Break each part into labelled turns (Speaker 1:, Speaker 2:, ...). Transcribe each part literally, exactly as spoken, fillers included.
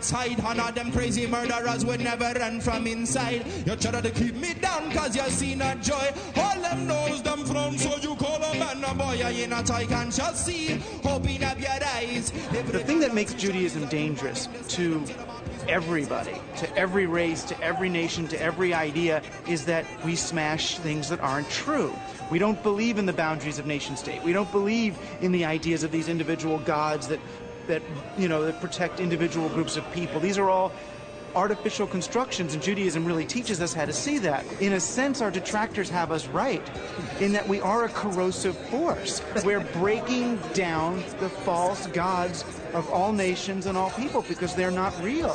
Speaker 1: Side, and all them crazy murderers would never run from inside. You try to keep me down cause you see not joy. All them knows them from, so you call a man a boy. You not I can shall see, open up your eyes.
Speaker 2: The thing that makes Judaism dangerous to everybody, to every race, to every nation, to every idea, is that we smash things that aren't true. We don't believe in the boundaries of nation state. We don't believe in the ideas of these individual gods that that you know that protect individual groups of people. These are all artificial constructions, and Judaism really teaches us how to see that. In a sense, our detractors have us right in that we are a corrosive force. We're breaking down the false gods of all nations and all people because they're not real.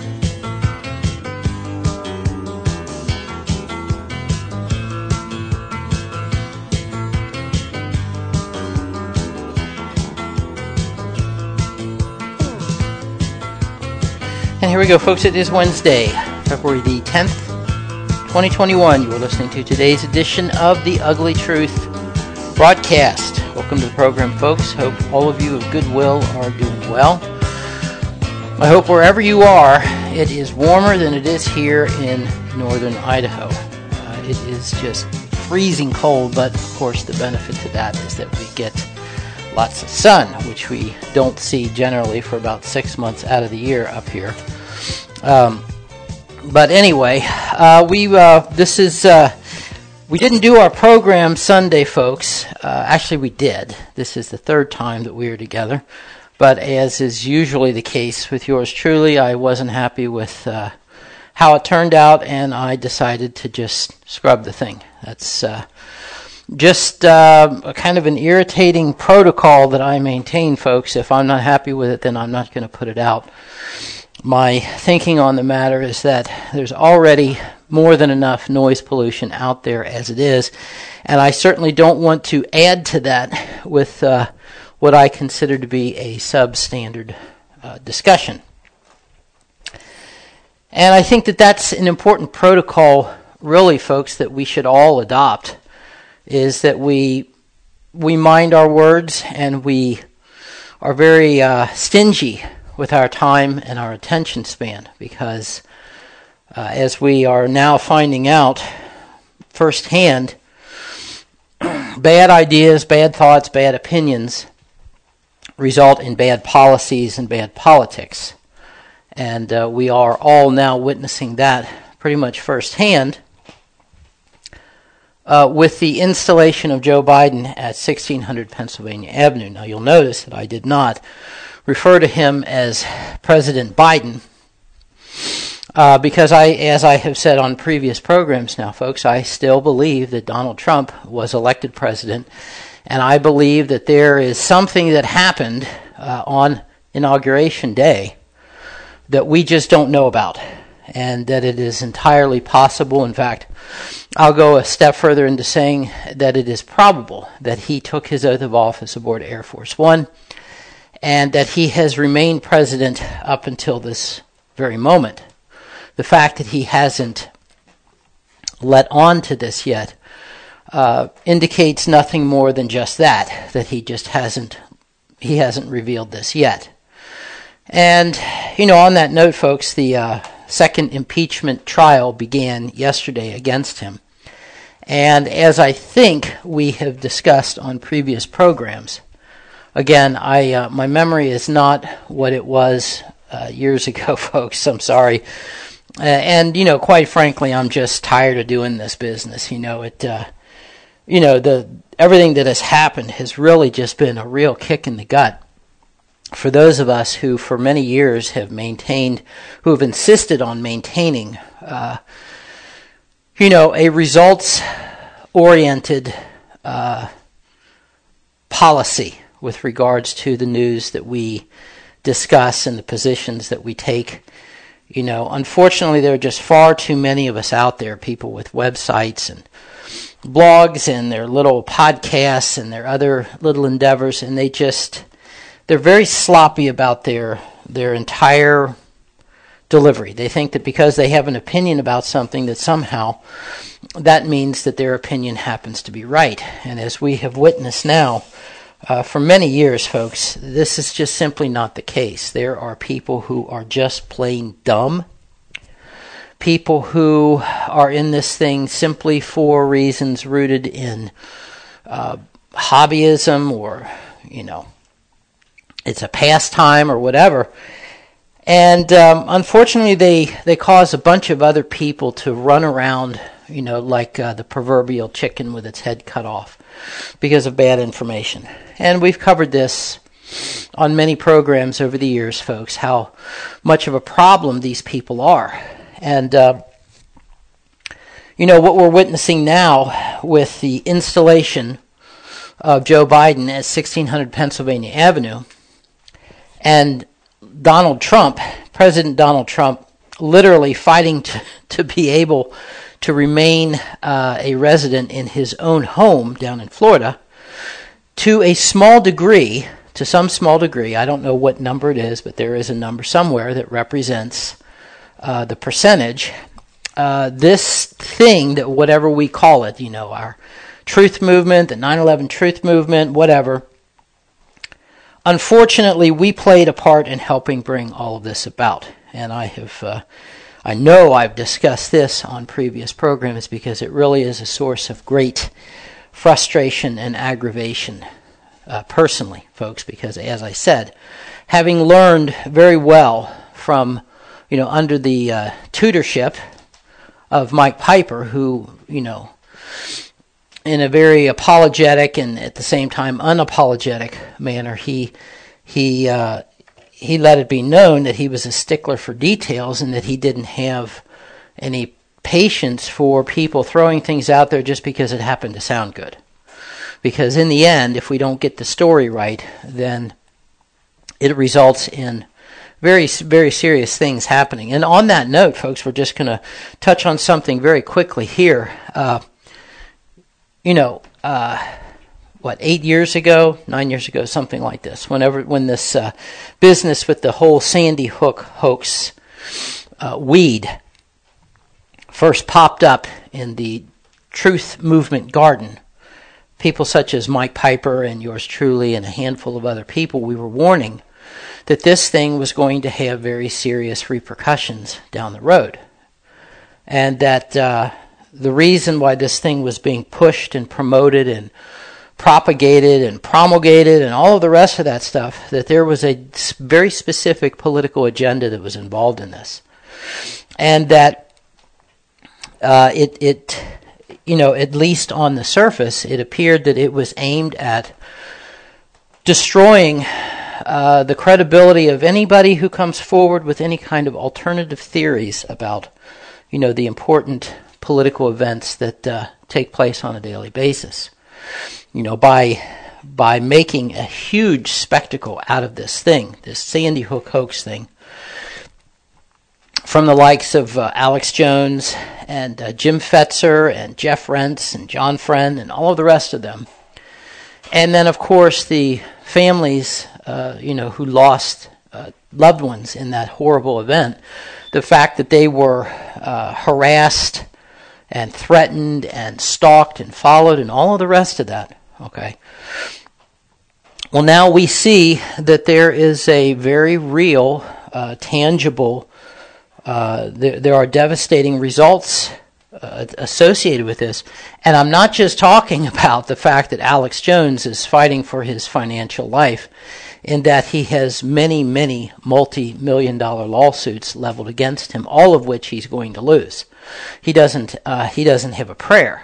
Speaker 3: And here we go, folks. It is Wednesday, February the tenth, twenty twenty-one. You are listening to today's edition of The Ugly Truth broadcast. Welcome to the program, folks. Hope all of you of goodwill are doing well. I hope wherever you are, it is warmer than it is here in northern Idaho. Uh, it is just freezing cold, but of course the benefit to that is that we get lots of sun, which we don't see generally for about six months out of the year up here. Um, but anyway, uh, we uh, this is uh, we didn't do our program Sunday, folks. Uh, actually, we did. This is the third time that we are together. But as is usually the case with yours truly, I wasn't happy with uh, how it turned out, and I decided to just scrub the thing. That's uh, just uh, a kind of an irritating protocol that I maintain, folks. If I'm not happy with it, then I'm not going to put it out. My thinking on the matter is that there's already more than enough noise pollution out there as it is, and I certainly don't want to add to that with uh, what I consider to be a substandard uh, discussion. And I think that that's an important protocol, really, folks, that we should all adopt, is that we we mind our words and we are very uh, stingy with our time and our attention span, because uh, as we are now finding out firsthand, bad ideas, bad thoughts, bad opinions result in bad policies and bad politics. And uh, we are all now witnessing that pretty much firsthand uh, with the installation of Joe Biden at sixteen hundred Pennsylvania Avenue. Now, you'll notice that I did not refer to him as President Biden, uh, because I, as I have said on previous programs now, folks, I still believe that Donald Trump was elected president, and I believe that there is something that happened uh, on Inauguration Day that we just don't know about, and that it is entirely possible. In fact, I'll go a step further into saying that it is probable that he took his oath of office aboard Air Force One, and that he has remained president up until this very moment. The fact that he hasn't let on to this yet uh, indicates nothing more than just that, that he just hasn't he hasn't revealed this yet. And, you know, on that note, folks, the uh, second impeachment trial began yesterday against him. And as I think we have discussed on previous programs, again, I uh, my memory is not what it was uh, years ago, folks. I'm sorry. Uh, and, you know, quite frankly, I'm just tired of doing this business. You know, it, uh, you know, the everything that has happened has really just been a real kick in the gut for those of us who for many years have maintained, who have insisted on maintaining, uh, you know, a results-oriented uh, policy with regards to the news that we discuss and the positions that we take. You know, unfortunately, there are just far too many of us out there, people with websites and blogs and their little podcasts and their other little endeavors, and they just, they're very sloppy about their their entire delivery. They think that because they have an opinion about something that somehow that means that their opinion happens to be right. And as we have witnessed now uh, for many years, folks, this is just simply not the case. There are people who are just plain dumb. People who are in this thing simply for reasons rooted in uh, hobbyism, or, you know, it's a pastime or whatever. And um, unfortunately, they, they cause a bunch of other people to run around, you know, like uh, the proverbial chicken with its head cut off because of bad information. And we've covered this on many programs over the years, folks, how much of a problem these people are. And, uh, you know, what we're witnessing now with the installation of Joe Biden at sixteen hundred Pennsylvania Avenue, and Donald Trump, President Donald Trump, literally fighting to, to be able to remain uh, a resident in his own home down in Florida, to a small degree, to some small degree, I don't know what number it is, but there is a number somewhere that represents Uh, the percentage, uh, this thing, that whatever we call it, you know, our truth movement, the nine eleven truth movement, whatever, unfortunately, we played a part in helping bring all of this about. And I have, uh, I know I've discussed this on previous programs because it really is a source of great frustration and aggravation, uh, personally, folks, because as I said, having learned very well from you know, under the uh, tutorship of Mike Piper, who, you know, in a very apologetic and at the same time unapologetic manner, he he uh, he let it be known that he was a stickler for details and that he didn't have any patience for people throwing things out there just because it happened to sound good. Because in the end, if we don't get the story right, then it results in very, very serious things happening. And on that note, folks, we're just going to touch on something very quickly here. Uh, you know, uh, what, eight years ago, nine years ago, something like this, whenever when this uh, business with the whole Sandy Hook hoax uh, weed first popped up in the Truth Movement garden, people such as Mike Piper and yours truly and a handful of other people, we were warning that this thing was going to have very serious repercussions down the road. And that uh, the reason why this thing was being pushed and promoted and propagated and promulgated and all of the rest of that stuff, that there was a very specific political agenda that was involved in this. And that uh, it, it, you know, at least on the surface, it appeared that it was aimed at destroying Uh, the credibility of anybody who comes forward with any kind of alternative theories about, you know, the important political events that uh, take place on a daily basis. You know, by by making a huge spectacle out of this thing, this Sandy Hook hoax thing, from the likes of uh, Alex Jones and uh, Jim Fetzer and Jeff Rentz and John Friend and all of the rest of them. And then, of course, the families, uh, you know, who lost uh, loved ones in that horrible event. The fact that they were uh, harassed and threatened and stalked and followed and all of the rest of that. Okay. Well, now we see that there is a very real, uh, tangible, uh, there, there are devastating results Uh, associated with this. And I'm not just talking about the fact that Alex Jones is fighting for his financial life, in that he has many, many multi-million dollar lawsuits leveled against him, all of which he's going to lose. He doesn't, uh, he doesn't have a prayer.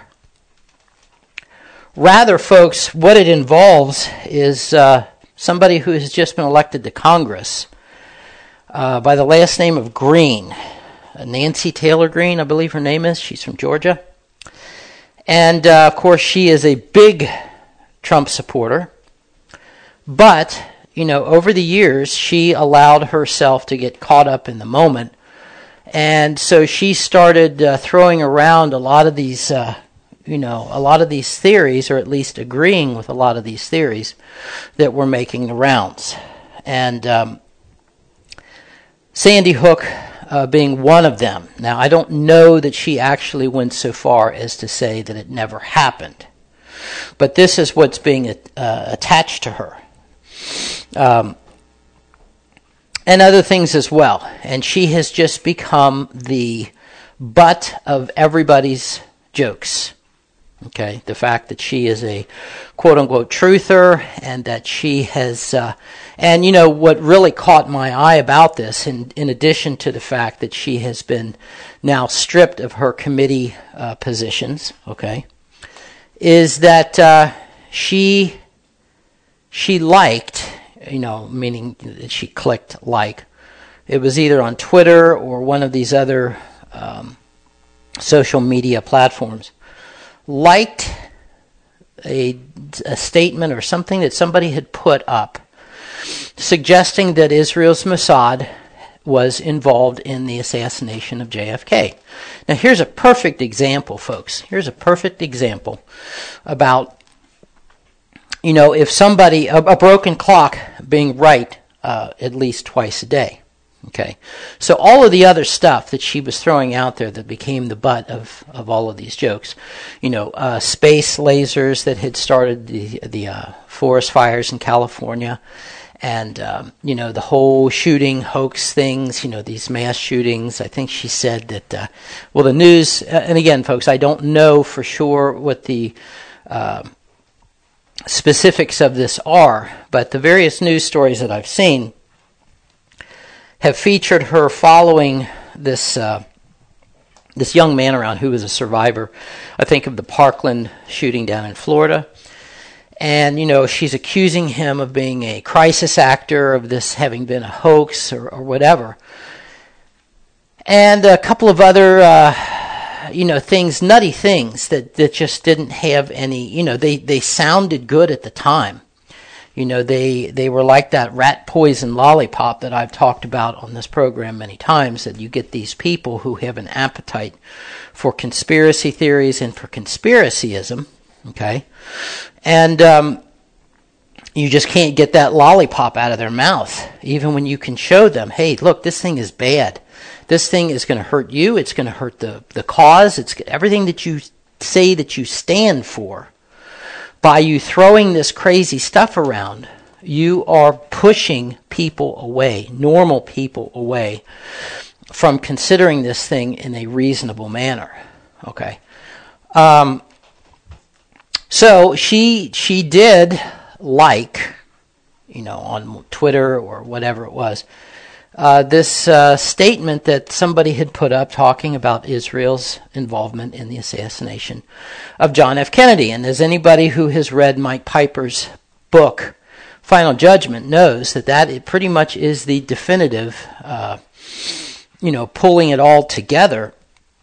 Speaker 3: Rather, folks, what it involves is uh, somebody who has just been elected to Congress uh, by the last name of Green. Nancy Taylor Greene, I believe her name is. She's from Georgia. And, uh, of course, she is a big Trump supporter. But, you know, over the years, she allowed herself to get caught up in the moment. And so she started uh, throwing around a lot of these, uh, you know, a lot of these theories, or at least agreeing with a lot of these theories that were making the rounds. And um, Sandy Hook Uh, being one of them. Now, I don't know that she actually went so far as to say that it never happened. but this is what's being uh, attached to her. Um, and other things as well. And she has just become the butt of everybody's jokes. Okay, the fact that she is a quote-unquote truther, and that she has, uh, and you know what really caught my eye about this, in, in addition to the fact that she has been now stripped of her committee uh, positions, okay, is that uh, she she liked, you know, meaning that she clicked like. It was either on Twitter or one of these other um, social media platforms. Liked a, a statement or something that somebody had put up suggesting that Israel's Mossad was involved in the assassination of J F K. Now here's a perfect example, folks. Here's a perfect example about, you know, if somebody, a, a broken clock being right uh, at least twice a day. Okay, so all of the other stuff that she was throwing out there that became the butt of, of all of these jokes, you know, uh, space lasers that had started the the uh, forest fires in California, and um, you know, the whole shooting hoax things, you know, these mass shootings. I think she said that, uh, well, the news, uh, and again, folks, I don't know for sure what the uh, specifics of this are, but the various news stories that I've seen have featured her following this uh, this young man around who was a survivor, I think, of the Parkland shooting down in Florida. And, you know, she's accusing him of being a crisis actor, of this having been a hoax or, or whatever. And a couple of other, uh, you know, things, nutty things that, that just didn't have any, you know, they, they sounded good at the time. You know, they, they were like that rat poison lollipop that I've talked about on this program many times, that you get these people who have an appetite for conspiracy theories and for conspiracyism, okay? And um, you just can't get that lollipop out of their mouth, even when you can show them, hey, look, this thing is bad. This thing is going to hurt you. It's going to hurt the, the cause. It's everything that you say that you stand for. By you throwing this crazy stuff around, you are pushing people away, normal people away, from considering this thing in a reasonable manner. Okay. Um, so she she did like, you know, on Twitter or whatever it was, uh, this uh, statement that somebody had put up talking about Israel's involvement in the assassination of John F. Kennedy. And as anybody who has read Mike Piper's book, Final Judgment, knows that that it pretty much is the definitive, uh, you know, pulling it all together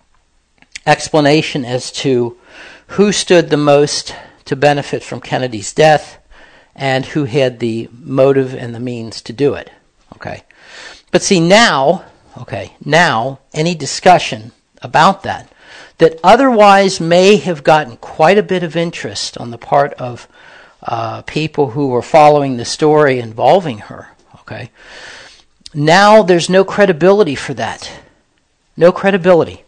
Speaker 3: explanation as to who stood the most to benefit from Kennedy's death and who had the motive and the means to do it. Okay. But see, now, okay, now any discussion about that, that otherwise may have gotten quite a bit of interest on the part of uh, people who were following the story involving her, okay, now there's no credibility for that. No credibility.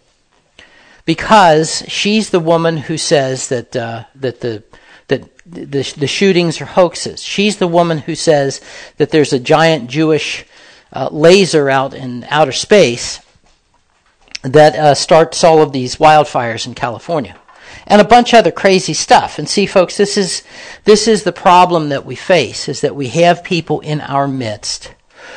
Speaker 3: Because she's the woman who says that uh, that the that the, the shootings are hoaxes. She's the woman who says that there's a giant Jewish Uh, laser out in outer space that uh, starts all of these wildfires in California, and a bunch of other crazy stuff. And see, folks, this is this is the problem that we face: is that we have people in our midst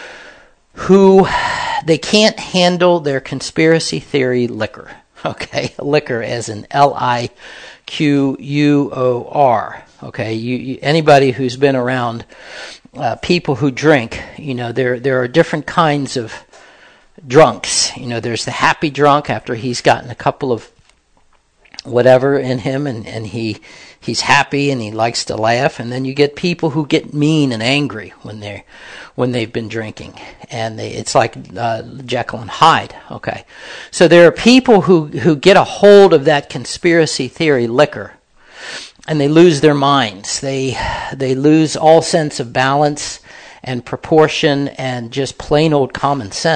Speaker 3: who they can't handle their conspiracy theory liquor. Okay, liquor as in L I Q U O R. Okay, you, you anybody who's been around Uh, people who drink, you know, there there are different kinds of drunks. You know, there's the happy drunk after he's gotten a couple of whatever in him, and, and he he's happy and he likes to laugh. And then you get people who get mean and angry when they're when they've been drinking, and they, it's like uh, Jekyll and Hyde. Okay, so there are people who who get a hold of that conspiracy theory liquor, and they lose their minds. They they lose all sense of balance and proportion and just plain old common sense.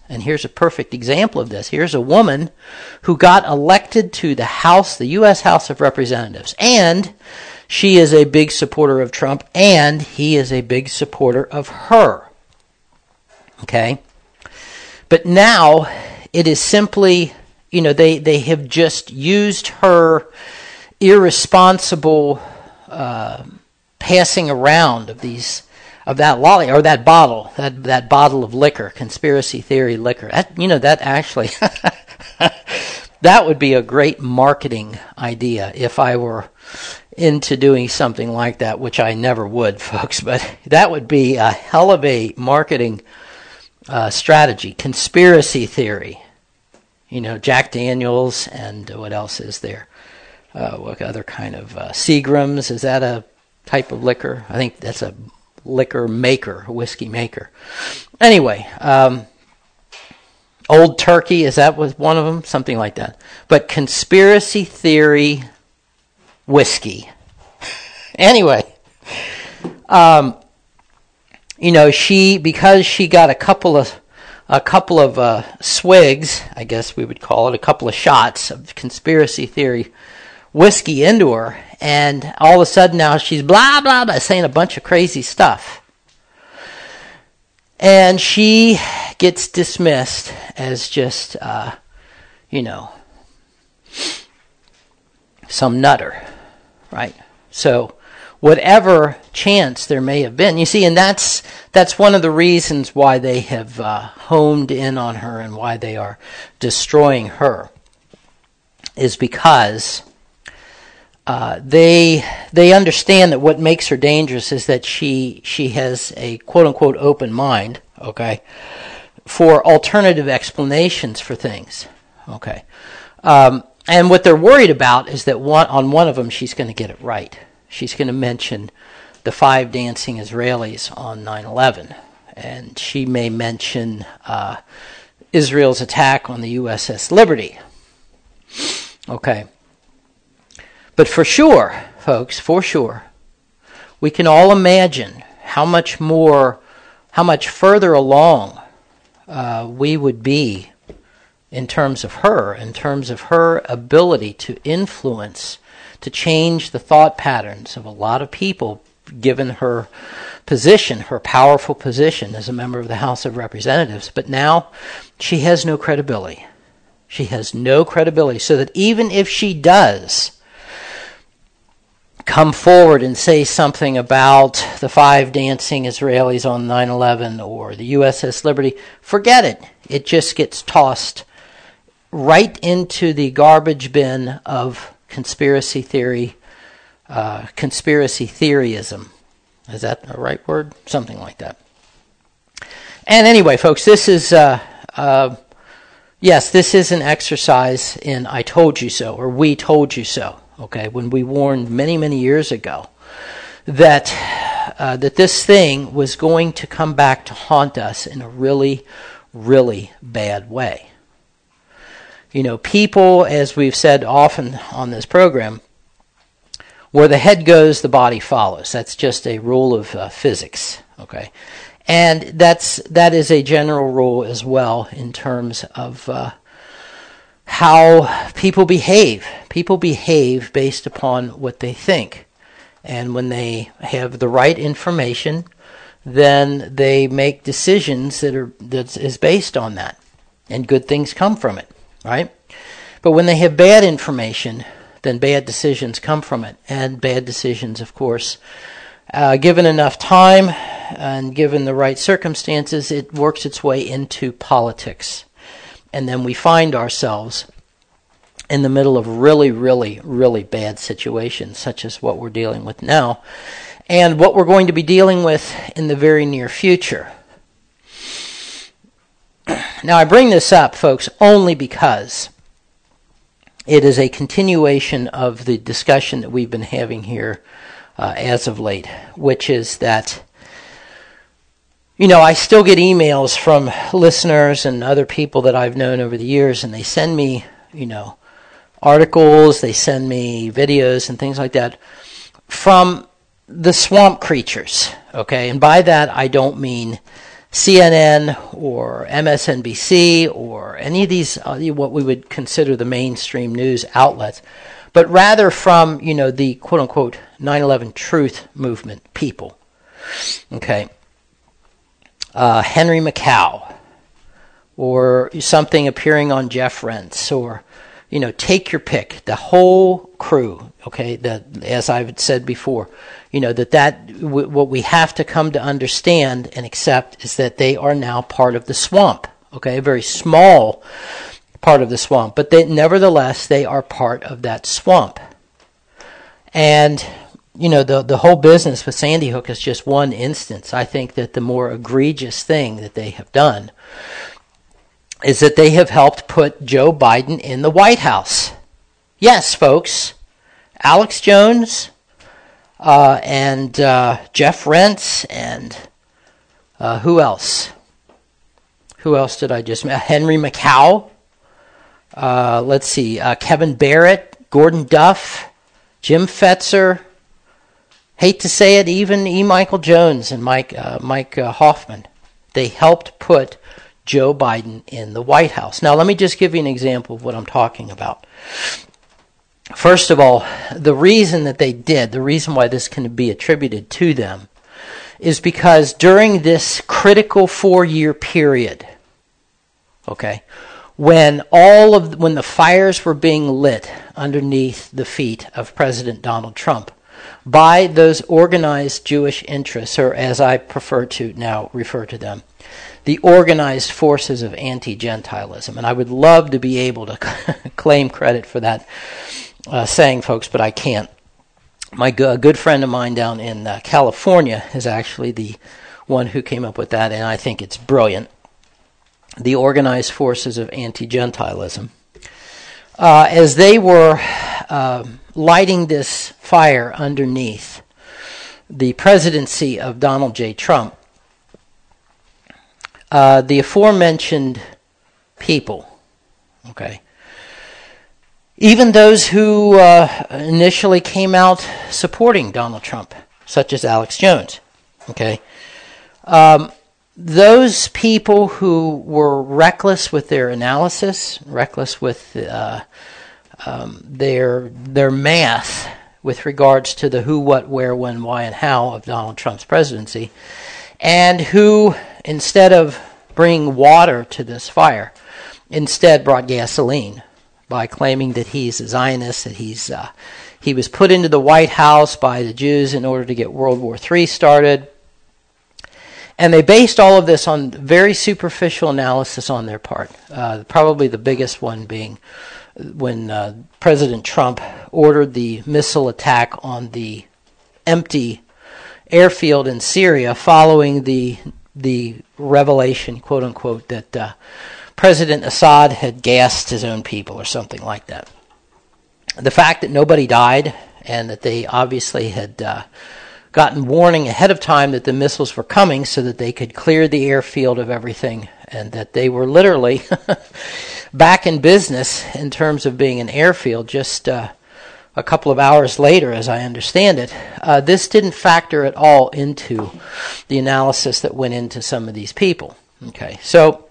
Speaker 3: And here's a perfect example of this. Here's a woman who got elected to the House, the U S House of Representatives. And she is a big supporter of Trump, and he is a big supporter of her. Okay? But now it is simply, you know, they, they have just used her irresponsible uh, passing around of these of that lolly or that bottle, that that bottle of liquor, conspiracy theory liquor. That, you know, that actually that would be a great marketing idea if I were into doing something like that, which I never would, folks. But that would be a hell of a marketing uh, strategy. Conspiracy theory. You know, Jack Daniels and what else is there? Uh, what other kind of uh, Seagram's? Is that a type of liquor? I think that's a liquor maker, a whiskey maker. Anyway, um, Old Turkey, is that was one of them? Something like that. But conspiracy theory whiskey. Anyway, um, you know, she, because she got a couple of a couple of uh, swigs, I guess we would call it, a couple of shots of conspiracy theory whiskey into her, and all of a sudden now she's blah, blah, blah, saying a bunch of crazy stuff. And she gets dismissed as just, uh, you know, some nutter, right? So whatever chance there may have been, you see, and that's that's one of the reasons why they have uh, homed in on her and why they are destroying her, is because Uh, they they understand that what makes her dangerous is that she she has a quote-unquote open mind, okay, for alternative explanations for things, okay. Um, and what they're worried about is that one, on one of them she's going to get it right. She's going to mention the five dancing Israelis on nine eleven, and she may mention uh, Israel's attack on the U S S Liberty, okay. But for sure, folks, for sure, we can all imagine how much more, how much further along uh, we would be in terms of her, in terms of her ability to influence, to change the thought patterns of a lot of people, given her position, her powerful position as a member of the House of Representatives. But now she has no credibility. She has no credibility, so that even if she does come forward and say something about the five dancing Israelis on nine eleven or the U S S Liberty, forget it. It just gets tossed right into the garbage bin of conspiracy theory, uh, conspiracy theoryism. Is that a right word? Something like that. And anyway, folks, this is, uh, uh, yes, this is an exercise in I told you so, or we told you so. Okay, when we warned many, many years ago that uh, that this thing was going to come back to haunt us in a really, really bad way. You know, people, as we've said often on this program, where the head goes, the body follows. That's just a rule of uh, physics. Okay, and that's that is a general rule as well in terms of Uh, how people behave. People behave based upon what they think. And when they have the right information, then they make decisions that are that is based on that. And good things come from it, right? But when they have bad information, then bad decisions come from it. And bad decisions, of course, uh, given enough time and given the right circumstances, it works its way into politics. And then we find ourselves in the middle of really, really, really bad situations, such as what we're dealing with now, and what we're going to be dealing with in the very near future. Now, I bring this up, folks, only because it is a continuation of the discussion that we've been having here uh, as of late, which is that, you know, I still get emails from listeners and other people that I've known over the years, and they send me, you know, articles, they send me videos and things like that from the swamp creatures, okay? And by that, I don't mean C N N or M S N B C or any of these uh, what we would consider the mainstream news outlets, but rather from, you know, the quote-unquote nine eleven truth movement people. Okay. Uh, Henry Macow, or something appearing on Jeff Rentz, or, you know, take your pick. The whole crew, okay, that, as I've said before, you know, that, that w- what we have to come to understand and accept is that they are now part of the swamp, okay, a very small part of the swamp, but they, nevertheless, they are part of that swamp. And, you know, the the whole business with Sandy Hook is just one instance. I think that the more egregious thing that they have done is that they have helped put Joe Biden in the White House. Yes, folks, Alex Jones uh, and uh, Jeff Rentz and uh, who else? Who else did I just mention? Henry Macow. Uh, let's see, uh, Kevin Barrett, Gordon Duff, Jim Fetzer. Hate to say it, even E. Michael Jones and Mike uh, Mike uh, Hoffman. They helped put Joe Biden in the White House. Now, let me just give you an example of what I'm talking about. First of all, the reason that they did, the reason why this can be attributed to them, is because during this critical four-year period, okay, when all of when the fires were being lit underneath the feet of President Donald Trump by those organized Jewish interests, or as I prefer to now refer to them, the organized forces of anti-Gentilism. And I would love to be able to claim credit for that uh, saying, folks, but I can't. My go- good friend of mine down in uh, California is actually the one who came up with that, and I think it's brilliant. The organized forces of anti-Gentilism. Uh, as they were uh, lighting this fire underneath the presidency of Donald J. Trump, uh, the aforementioned people, okay, even those who uh, initially came out supporting Donald Trump, such as Alex Jones, okay, um, those people who were reckless with their analysis, reckless with uh, um, their their math with regards to the who, what, where, when, why, and how of Donald Trump's presidency, and who, instead of bringing water to this fire, instead brought gasoline by claiming that he's a Zionist, that he's uh, he was put into the White House by the Jews in order to get World War Three started. And they based all of this on very superficial analysis on their part. Uh, probably the biggest one being when uh, President Trump ordered the missile attack on the empty airfield in Syria following the the revelation, quote unquote, that uh, President Assad had gassed his own people or something like that. The fact that nobody died and that they obviously had Uh, gotten warning ahead of time that the missiles were coming so that they could clear the airfield of everything, and that they were literally back in business in terms of being an airfield just uh, a couple of hours later, as I understand it. Uh, this didn't factor at all into the analysis that went into some of these people. Okay, so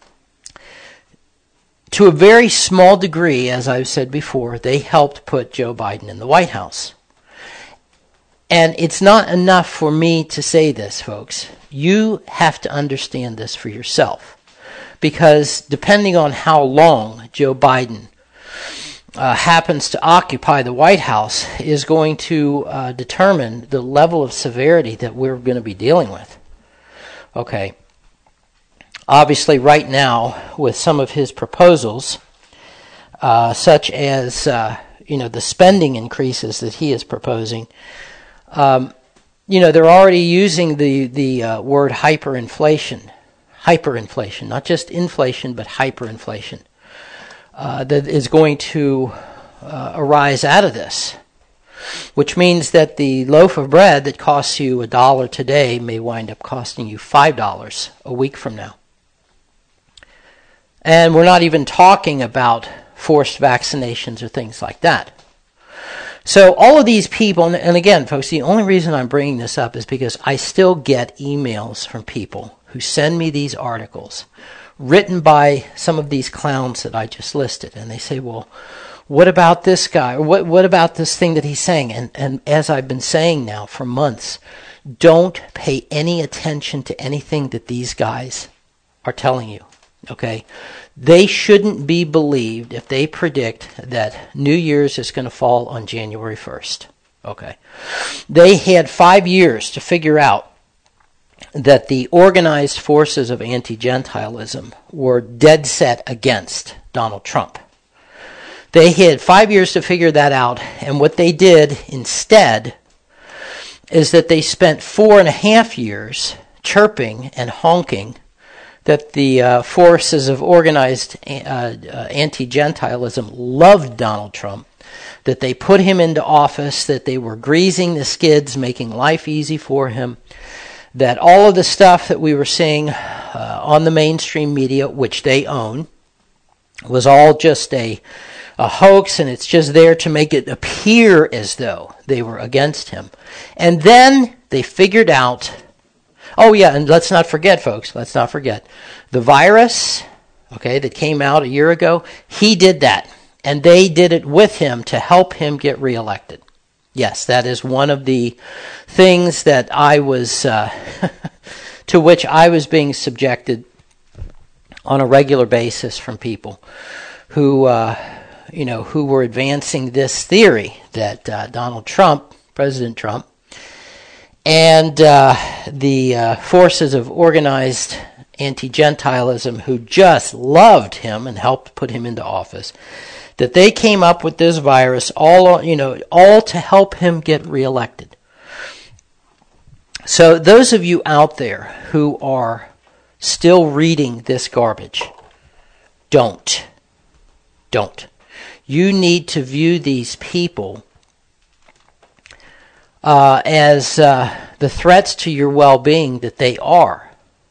Speaker 3: to a very small degree, as I've said before, they helped put Joe Biden in the White House. And it's not enough for me to say this, folks. You have to understand this for yourself. Because depending on how long Joe Biden uh, happens to occupy the White House is going to uh, determine the level of severity that we're going to be dealing with. Okay. Obviously, right now, with some of his proposals, uh, such as uh, you know the spending increases that he is proposing, Um, you know, they're already using the, the uh, word hyperinflation. Hyperinflation, not just inflation, but hyperinflation, uh, that is going to uh, arise out of this, which means that the loaf of bread that costs you a dollar today may wind up costing you five dollars a week from now. And we're not even talking about forced vaccinations or things like that. So all of these people, and again, folks, the only reason I'm bringing this up is because I still get emails from people who send me these articles written by some of these clowns that I just listed, and they say, well, what about this guy? Or what what about this thing that he's saying? And and as I've been saying now for months, don't pay any attention to anything that these guys are telling you. Okay? They shouldn't be believed if they predict that New Year's is going to fall on January first. Okay? They had five years to figure out that the organized forces of anti-Gentilism were dead set against Donald Trump. They had five years to figure that out, and what they did instead is that they spent four and a half years chirping and honking that the uh, forces of organized uh, uh, anti-Gentilism loved Donald Trump, that they put him into office, that they were greasing the skids, making life easy for him, that all of the stuff that we were seeing uh, on the mainstream media, which they own, was all just a, a hoax, and it's just there to make it appear as though they were against him. And then they figured out, oh yeah, and let's not forget, folks, let's not forget, the virus, okay, that came out a year ago, he did that. And they did it with him to help him get reelected. Yes, that is one of the things that I was, uh, to which I was being subjected on a regular basis from people who, uh, you know, who were advancing this theory that uh, Donald Trump, President Trump, and uh, the uh, forces of organized anti-Gentilism who just loved him and helped put him into office, that they came up with this virus all, you know, all to help him get reelected. So those of you out there who are still reading this garbage, don't. Don't. You need to view these people uh, as uh, the threats to your well-being that they are.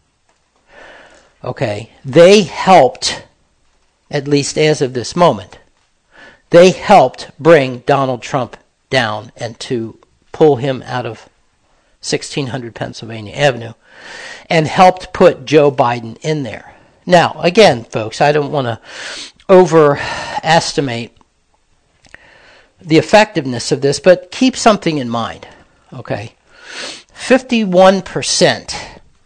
Speaker 3: Okay, they helped, at least as of this moment, they helped bring Donald Trump down and to pull him out of sixteen hundred Pennsylvania Avenue and helped put Joe Biden in there. Now, again, folks, I don't want to overestimate the effectiveness of this, but keep something in mind, okay? fifty-one percent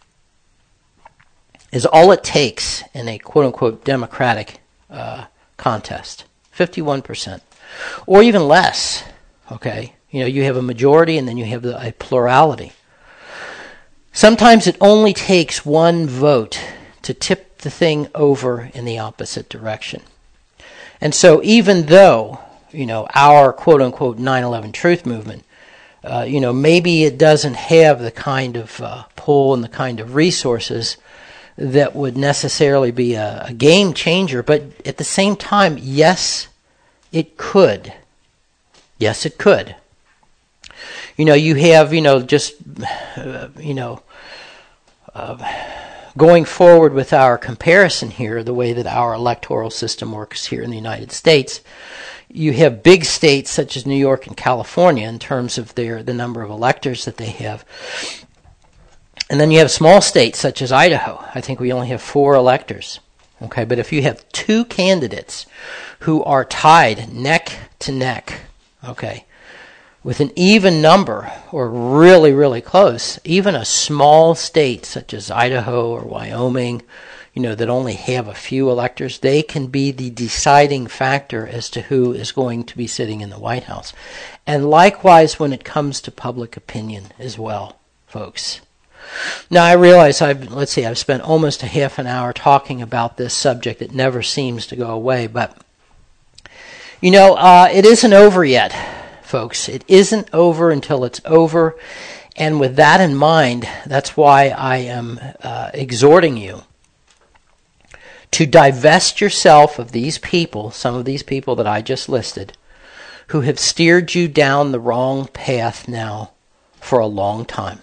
Speaker 3: is all it takes in a quote-unquote democratic uh, contest. fifty-one percent. Or even less, okay? You know, you have a majority and then you have a plurality. Sometimes it only takes one vote to tip the thing over in the opposite direction. And so even though, you know, our quote-unquote nine eleven truth movement, uh, you know, maybe it doesn't have the kind of uh, pull and the kind of resources that would necessarily be a, a game changer, but at the same time, yes, it could. Yes, it could. You know, you have, you know, just, uh, you know, uh, going forward with our comparison here, the way that our electoral system works here in the United States, you have big states such as New York and California in terms of their the number of electors that they have. And then you have small states such as Idaho. I think we only have four electors. Okay, but if you have two candidates who are tied neck to neck, okay, with an even number or really, really close, even a small state such as Idaho or Wyoming, you know, that only have a few electors, they can be the deciding factor as to who is going to be sitting in the White House. And likewise when it comes to public opinion as well, folks. Now, I realize I've, let's see, I've spent almost a half an hour talking about this subject. It never seems to go away, but, you know, uh, it isn't over yet, folks. It isn't over until it's over, and with that in mind, that's why I am uh, exhorting you to divest yourself of these people, some of these people that I just listed, who have steered you down the wrong path now for a long time.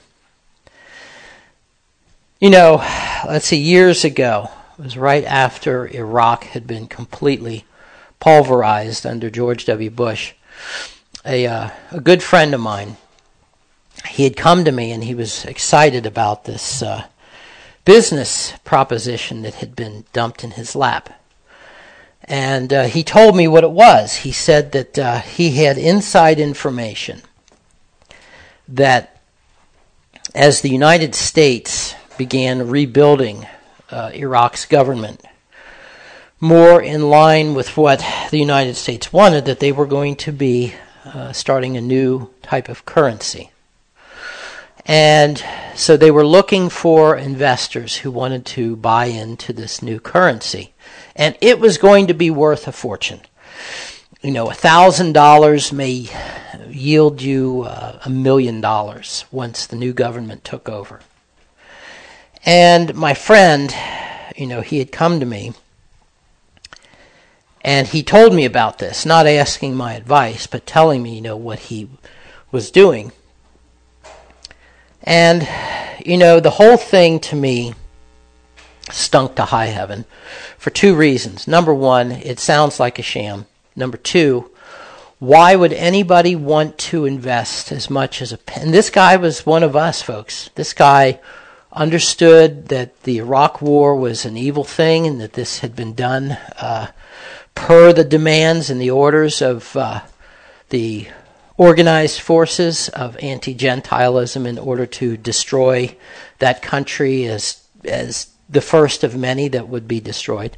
Speaker 3: You know, let's see, years ago, it was right after Iraq had been completely pulverized under George W. Bush, a, uh, a good friend of mine, he had come to me and he was excited about this uh, business proposition that had been dumped in his lap. And uh, he told me what it was. He said that uh, he had inside information that as the United States began rebuilding uh, Iraq's government, more in line with what the United States wanted, that they were going to be uh, starting a new type of currency. And so they were looking for investors who wanted to buy into this new currency. And it was going to be worth a fortune. You know, a thousand dollars may yield you uh, a million dollars once the new government took over. And my friend, you know, he had come to me and he told me about this, not asking my advice, but telling me, you know, what he was doing. And, you know, the whole thing to me stunk to high heaven for two reasons. Number one, it sounds like a sham. Number two, why would anybody want to invest as much as a penny? And this guy was one of us, folks. This guy understood that the Iraq War was an evil thing and that this had been done uh, per the demands and the orders of uh, the organized forces of anti-Gentilism in order to destroy that country as as the first of many that would be destroyed.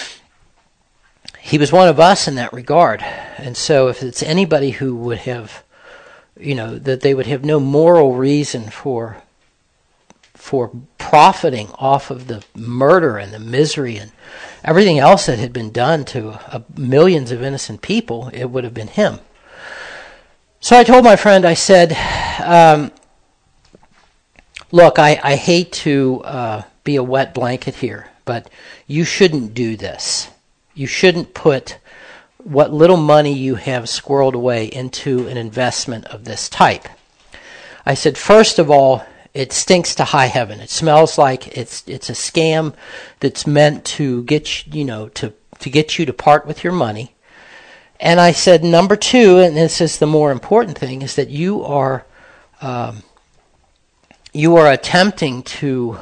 Speaker 3: He was one of us in that regard. And so if it's anybody who would have, you know, that they would have no moral reason for for profiting off of the murder and the misery and everything else that had been done to uh, millions of innocent people, it would have been him. So I told my friend, I said, um, look, I, I hate to uh, be a wet blanket here, but you shouldn't do this. You shouldn't put what little money you have squirreled away into an investment of this type. I said, first of all, it stinks to high heaven. It smells like it's it's a scam that's meant to get you, you know, to, to get you to part with your money. And I said, number two, and this is the more important thing, is that you are um, you are attempting to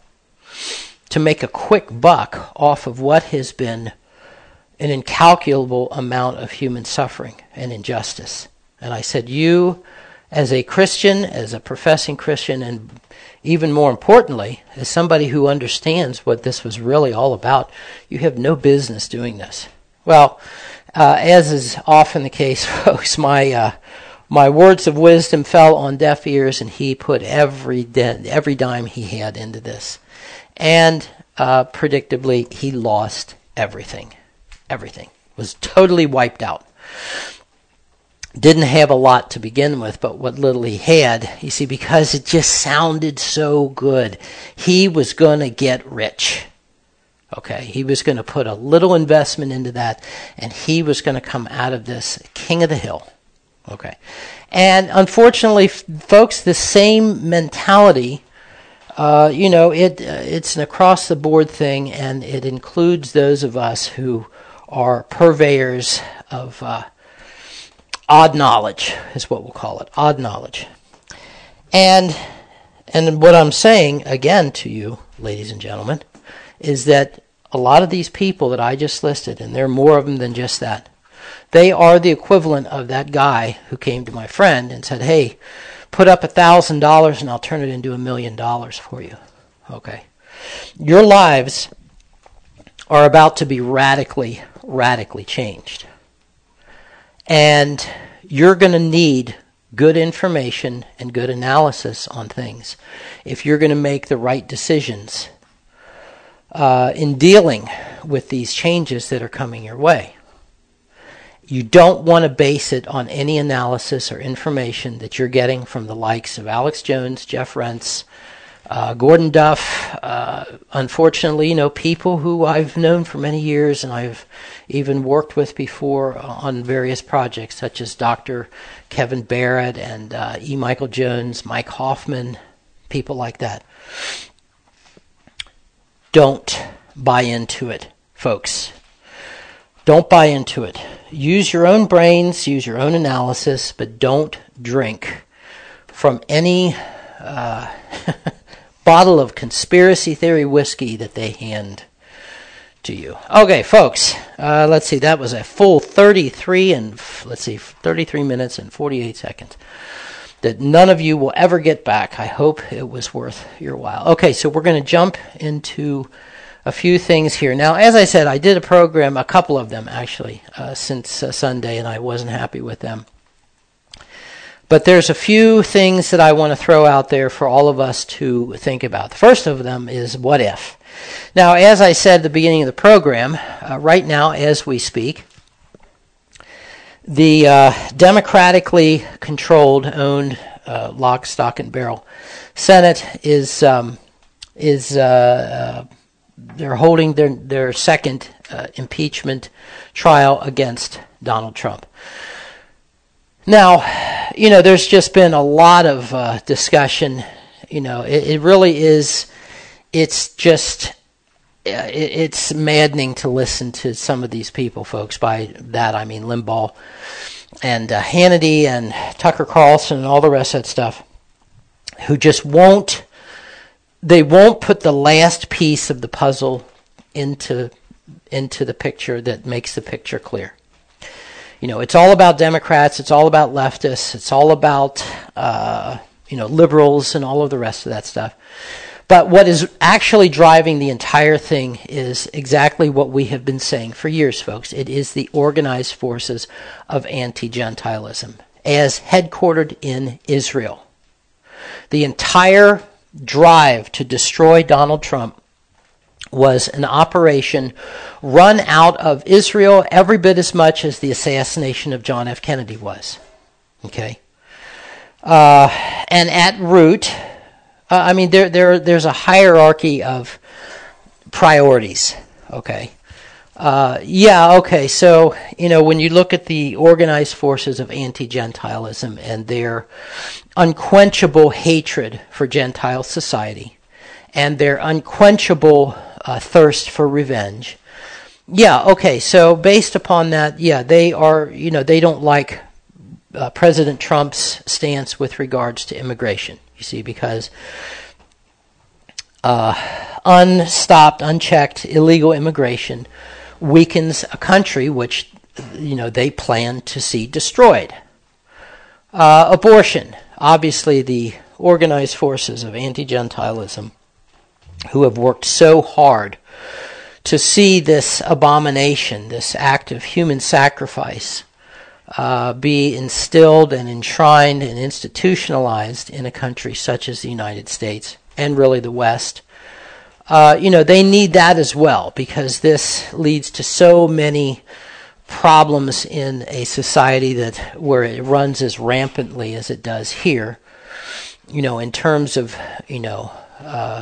Speaker 3: to make a quick buck off of what has been an incalculable amount of human suffering and injustice. And I said, you, as a Christian, as a professing Christian, and even more importantly, as somebody who understands what this was really all about, you have no business doing this. Well, Uh, as is often the case, folks, my uh, my words of wisdom fell on deaf ears, and he put every de- every dime he had into this. And uh, predictably, he lost everything. Everything. Was totally wiped out. Didn't have a lot to begin with, but what little he had, you see, because it just sounded so good, he was going to get rich. Okay, he was going to put a little investment into that, and he was going to come out of this king of the hill. Okay, and unfortunately, f- folks, the same mentality, uh, you know, it uh, it's an across-the-board thing, and it includes those of us who are purveyors of uh, odd knowledge, is what we'll call it, odd knowledge. And and what I'm saying again to you, ladies and gentlemen, is that a lot of these people that I just listed, and there are more of them than just that, they are the equivalent of that guy who came to my friend and said, hey, put up a thousand dollars and I'll turn it into a million dollars for you. Okay. Your lives are about to be radically, radically changed. And you're going to need good information and good analysis on things if you're going to make the right decisions Uh, in dealing with these changes that are coming your way. You don't want to base it on any analysis or information that you're getting from the likes of Alex Jones, Jeff Rentz, uh, Gordon Duff, uh, unfortunately, you know, people who I've known for many years and I've even worked with before on various projects, such as Doctor Kevin Barrett and uh, E. Michael Jones, Mike Hoffman, people like that. Don't buy into it, folks. Don't buy into it. Use your own brains, use your own analysis, but don't drink from any uh, bottle of conspiracy theory whiskey that they hand to you. Okay, folks, uh, let's see. That was a full thirty-three and let's see, thirty-three minutes and forty-eight seconds that none of you will ever get back. I hope it was worth your while. Okay, so we're going to jump into a few things here. Now, as I said, I did a program, a couple of them actually, uh, since uh, Sunday, and I wasn't happy with them. But there's a few things that I want to throw out there for all of us to think about. The first of them is what if. Now, as I said at the beginning of the program, uh, right now as we speak, the uh, democratically controlled, owned, uh, lock, stock, and barrel Senate is um, is uh, uh, they're holding their their second uh, impeachment trial against Donald Trump. Now, you know, there's just been a lot of uh, discussion. You know, it, it really is. It's just. It's maddening to listen to some of these people, folks. By that, I mean Limbaugh and uh, Hannity and Tucker Carlson and all the rest of that stuff, who just won't, they won't put the last piece of the puzzle into into the picture that makes the picture clear. You know, it's all about Democrats, it's all about leftists, it's all about, uh, you know, liberals and all of the rest of that stuff. But what is actually driving the entire thing is exactly what we have been saying for years, folks. It is the organized forces of anti-Gentilism, as headquartered in Israel. The entire drive to destroy Donald Trump was an operation run out of Israel every bit as much as the assassination of John F. Kennedy was. Okay? Uh, and at root... Uh, I mean, there, there, there's a hierarchy of priorities, okay? Uh, yeah, okay, so, you know, when you look at the organized forces of anti-Gentilism and their unquenchable hatred for Gentile society and their unquenchable uh, thirst for revenge, yeah, okay, so based upon that, yeah, they are, you know, they don't like uh, President Trump's stance with regards to immigration. You see, because uh, unstopped, unchecked illegal immigration weakens a country which, you know, they plan to see destroyed. Uh, abortion. Obviously, the organized forces of anti-Gentilism who have worked so hard to see this abomination, this act of human sacrifice, Uh, be instilled and enshrined and institutionalized in a country such as the United States and really the West. Uh, you know, they need that as well, because this leads to so many problems in a society that where it runs as rampantly as it does here. You know, in terms of, you know, uh,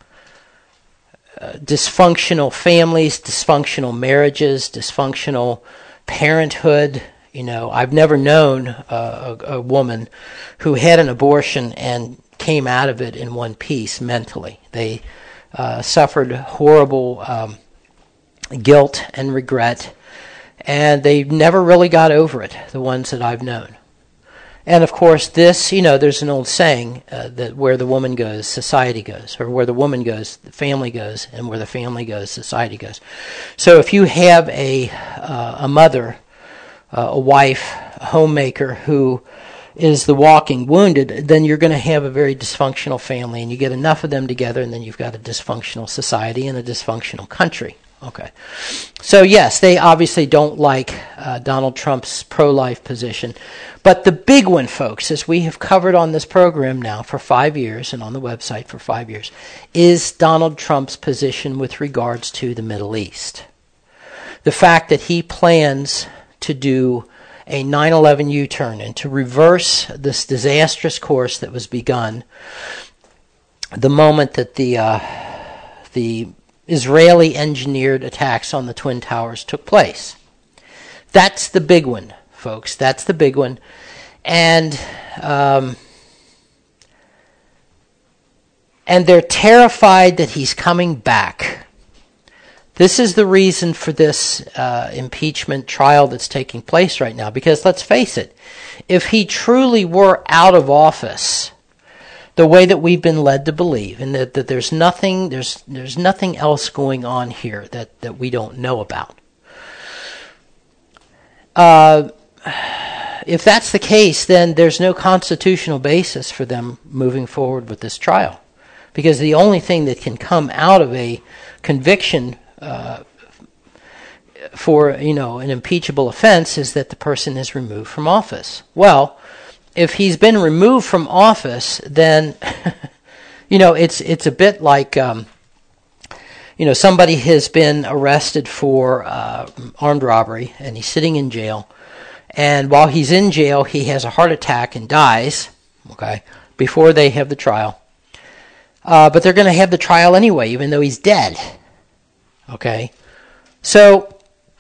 Speaker 3: uh, dysfunctional families, dysfunctional marriages, dysfunctional parenthood. You know, I've never known uh, a, a woman who had an abortion and came out of it in one piece mentally. They uh, suffered horrible um, guilt and regret, and they never really got over it, the ones that I've known. And of course, this, you know, there's an old saying uh, that where the woman goes, society goes, or where the woman goes, the family goes, and where the family goes, society goes. So if you have a uh, a mother, Uh, a wife, a homemaker who is the walking wounded, then you're going to have a very dysfunctional family, and you get enough of them together, and then you've got a dysfunctional society and a dysfunctional country. Okay. So yes, they obviously don't like uh, Donald Trump's pro-life position. But the big one, folks, as we have covered on this program now for five years and on the website for five years, is Donald Trump's position with regards to the Middle East. The fact that he plans to do a nine eleven U-turn and to reverse this disastrous course that was begun the moment that the uh, the Israeli-engineered attacks on the Twin Towers took place. That's the big one, folks. That's the big one. And um, and they're terrified that he's coming back. This is the reason for this uh, impeachment trial that's taking place right now. Because let's face it, if he truly were out of office, the way that we've been led to believe, and that, that there's nothing there's there's nothing else going on here that, that we don't know about. Uh, if that's the case, then there's no constitutional basis for them moving forward with this trial, because the only thing that can come out of a conviction uh, for, you know, an impeachable offense is that the person is removed from office. Well, if he's been removed from office, then you know it's it's a bit like um, you know somebody has been arrested for uh, armed robbery and he's sitting in jail, and while he's in jail he has a heart attack and dies. Okay, before they have the trial, uh, but they're going to have the trial anyway, even though he's dead. Okay, so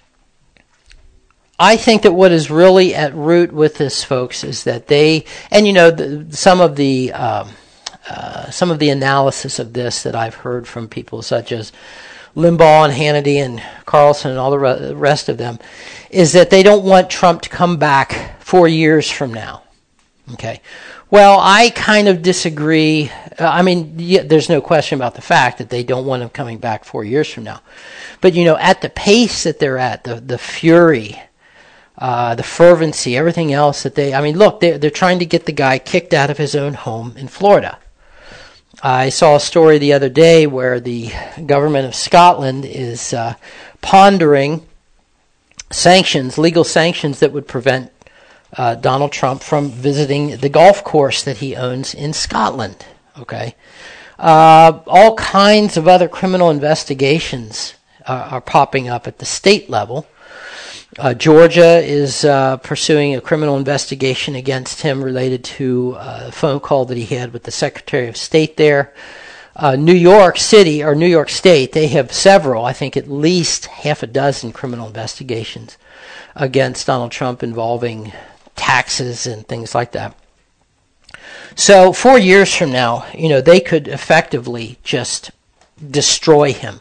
Speaker 3: I think that what is really at root with this, folks, is that they, and you know, the, some of the um, uh, some of the analysis of this that I've heard from people such as Limbaugh and Hannity and Carlson and all the re- rest of them, is that they don't want Trump to come back four years from now. Okay, well, I kind of disagree. Uh, I mean, yeah, there's no question about the fact that they don't want him coming back four years from now. But you know, at the pace that they're at, the the fury. Uh, the fervency, everything else that they... I mean, look, they're, they're trying to get the guy kicked out of his own home in Florida. I saw a story the other day where the government of Scotland is uh, pondering sanctions, legal sanctions that would prevent uh, Donald Trump from visiting the golf course that he owns in Scotland. Okay, uh, all kinds of other criminal investigations uh, are popping up at the state level. Uh, Georgia is uh, pursuing a criminal investigation against him related to uh, a phone call that he had with the Secretary of State there. Uh, New York City, or New York State, they have several, I think at least half a dozen criminal investigations against Donald Trump involving taxes and things like that. So four years from now, you know, they could effectively just destroy him.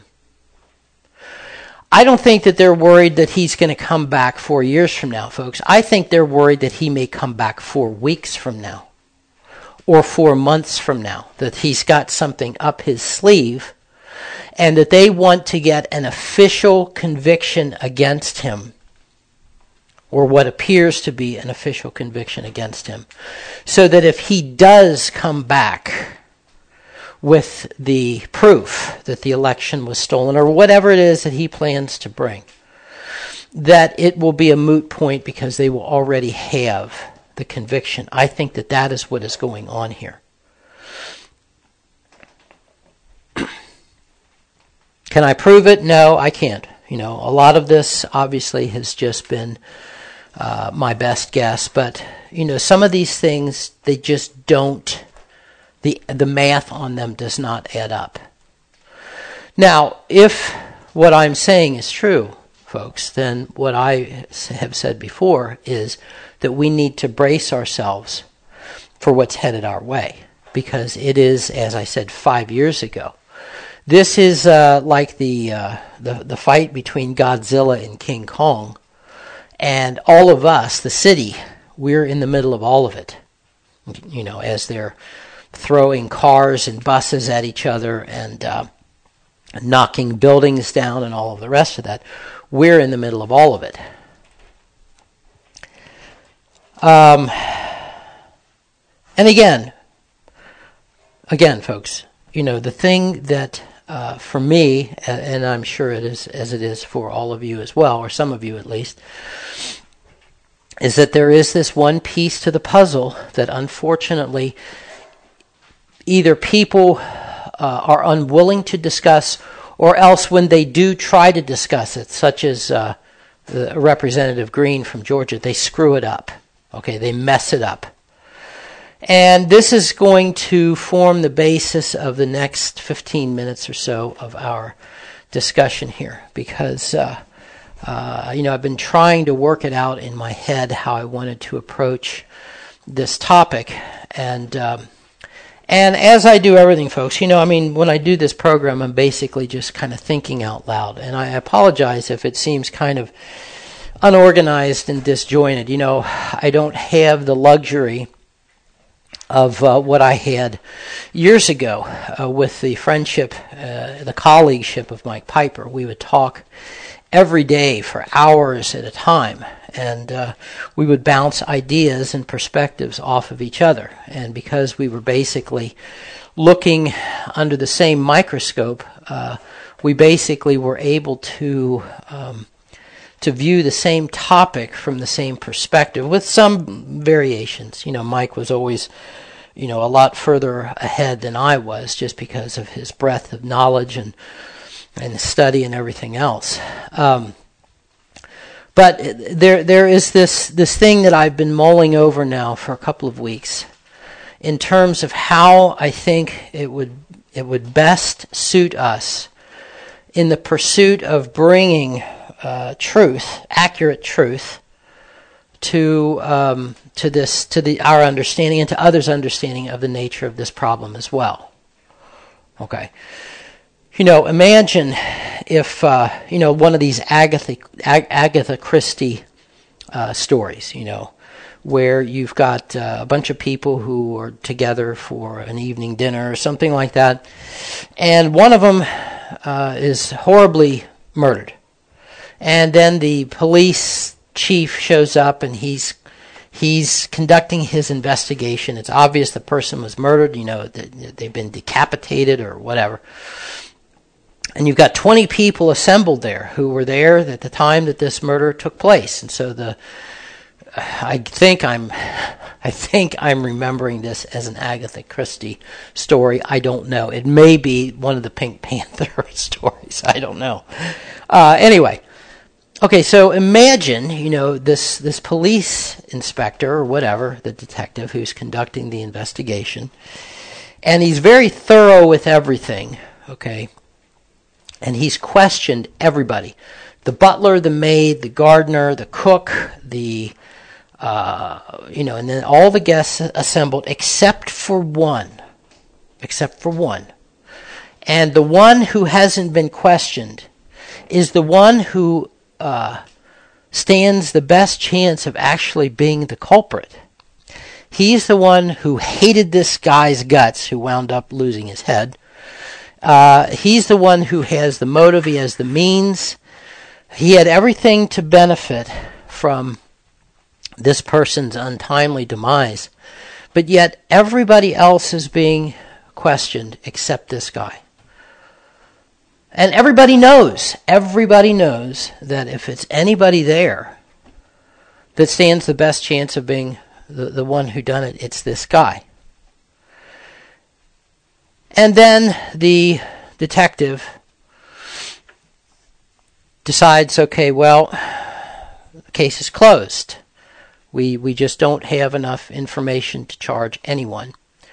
Speaker 3: I don't think that they're worried that he's going to come back four years from now, folks. I think they're worried that he may come back four weeks from now or four months from now, that he's got something up his sleeve and that they want to get an official conviction against him, or what appears to be an official conviction against him, so that if he does come back with the proof that the election was stolen, or whatever it is that he plans to bring, that it will be a moot point because they will already have the conviction. I think that that is what is going on here. Can I prove it? No, I can't. You know, a lot of this obviously has just been uh, my best guess, but you know, some of these things, they just don't The the math on them does not add up. Now, if what I'm saying is true, folks, then what I have said before is that we need to brace ourselves for what's headed our way, because it is, as I said five years ago, this is uh, like the, uh, the the fight between Godzilla and King Kong, and all of us, the city, we're in the middle of all of it. You know, as they're throwing cars and buses at each other and uh, knocking buildings down and all of the rest of that. We're in the middle of all of it. Um, and again, again, folks, you know, the thing that uh, for me, and I'm sure it is as it is for all of you as well, or some of you at least, is that there is this one piece to the puzzle that unfortunately either people uh, are unwilling to discuss, or else when they do try to discuss it, such as uh, the Representative Green from Georgia, they screw it up. Okay, they mess it up. And this is going to form the basis of the next fifteen minutes or so of our discussion here, because uh, uh, you know, I've been trying to work it out in my head how I wanted to approach this topic, and um, And as I do everything, folks, you know, I mean, when I do this program, I'm basically just kind of thinking out loud. And I apologize if it seems kind of unorganized and disjointed. You know, I don't have the luxury of uh, what I had years ago uh, with the friendship, uh, the colleagueship of Mike Piper. We would talk every day for hours at a time, and uh, we would bounce ideas and perspectives off of each other. And because we were basically looking under the same microscope, uh, we basically were able to um, to view the same topic from the same perspective with some variations. You know, Mike was always, you know, a lot further ahead than I was just because of his breadth of knowledge and and study and everything else. Um, but there there is this, this thing that I've been mulling over now for a couple of weeks in terms of how I think it would it would best suit us in the pursuit of bringing Uh, truth, accurate truth, to um, to this to the our understanding and to others' understanding of the nature of this problem as well. Okay, you know, imagine if uh, you know one of these Agatha Ag- Agatha Christie uh, stories, you know, where you've got uh, a bunch of people who are together for an evening dinner or something like that, and one of them uh, is horribly murdered. And then the police chief shows up, and he's he's conducting his investigation. It's obvious the person was murdered. You know, they've been decapitated or whatever. And you've got twenty people assembled there who were there at the time that this murder took place. And so the I think I'm I think I'm remembering this as an Agatha Christie story. I don't know. It may be one of the Pink Panther stories. I don't know. Uh, anyway. Okay, so imagine, you know, this, this police inspector or whatever, the detective who's conducting the investigation, and he's very thorough with everything, okay, and he's questioned everybody. The butler, the maid, the gardener, the cook, the, uh, you know, and then all the guests assembled except for one, except for one. And the one who hasn't been questioned is the one who Uh, stands the best chance of actually being the culprit. He's the one who hated this guy's guts, who wound up losing his head. Uh, he's the one who has the motive, he has the means. He had everything to benefit from this person's untimely demise. But yet everybody else is being questioned except this guy. And everybody knows, everybody knows that if it's anybody there that stands the best chance of being the, the one who done it, it's this guy. And then the detective decides, okay, well, the case is closed. We we just don't have enough information to charge anyone.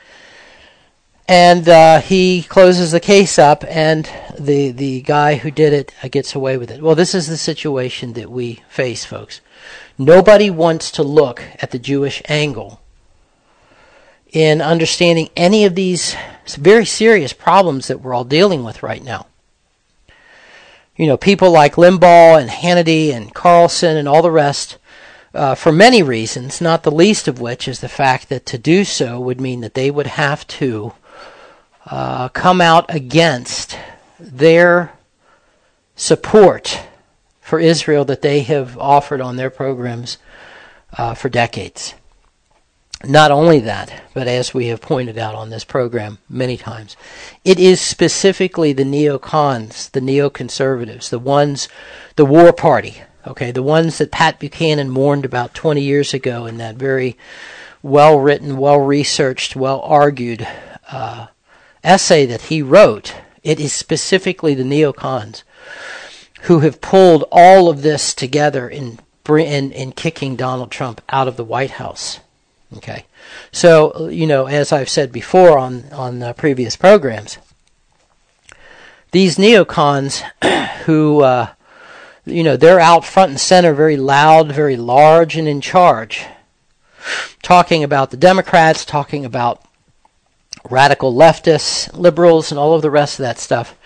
Speaker 3: And uh, he closes the case up, and the the guy who did it uh, gets away with it. Well, this is the situation that we face, folks. Nobody wants to look at the Jewish angle in understanding any of these very serious problems that we're all dealing with right now. You know, people like Limbaugh and Hannity and Carlson and all the rest, uh, for many reasons, not the least of which is the fact that to do so would mean that they would have to uh, come out against their support for Israel that they have offered on their programs uh, for decades. Not only that, but as we have pointed out on this program many times, it is specifically the neocons, the neoconservatives, the ones, the war party, okay, the ones that Pat Buchanan mourned about twenty years ago in that very well-written, well-researched, well-argued uh, essay that he wrote. It is specifically the neocons who have pulled all of this together in in, in kicking Donald Trump out of the White House. Okay, so, you know, as I've said before on, on uh, previous programs, these neocons who, uh, you know, they're out front and center, very loud, very large, and in charge, talking about the Democrats, talking about radical leftists, liberals, and all of the rest of that stuff.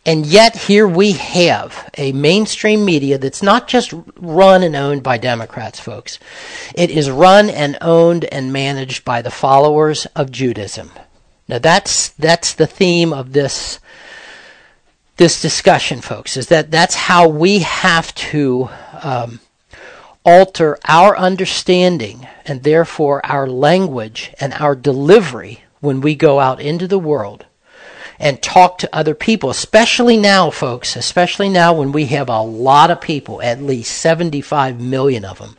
Speaker 3: And yet here we have a mainstream media that's not just run and owned by Democrats, folks. It is run and owned and managed by the followers of Judaism. Now that's that's the theme of this this discussion, folks, is that that's how we have to um, alter our understanding and therefore our language and our delivery when we go out into the world and talk to other people, especially now, folks, especially now when we have a lot of people, at least seventy-five million of them,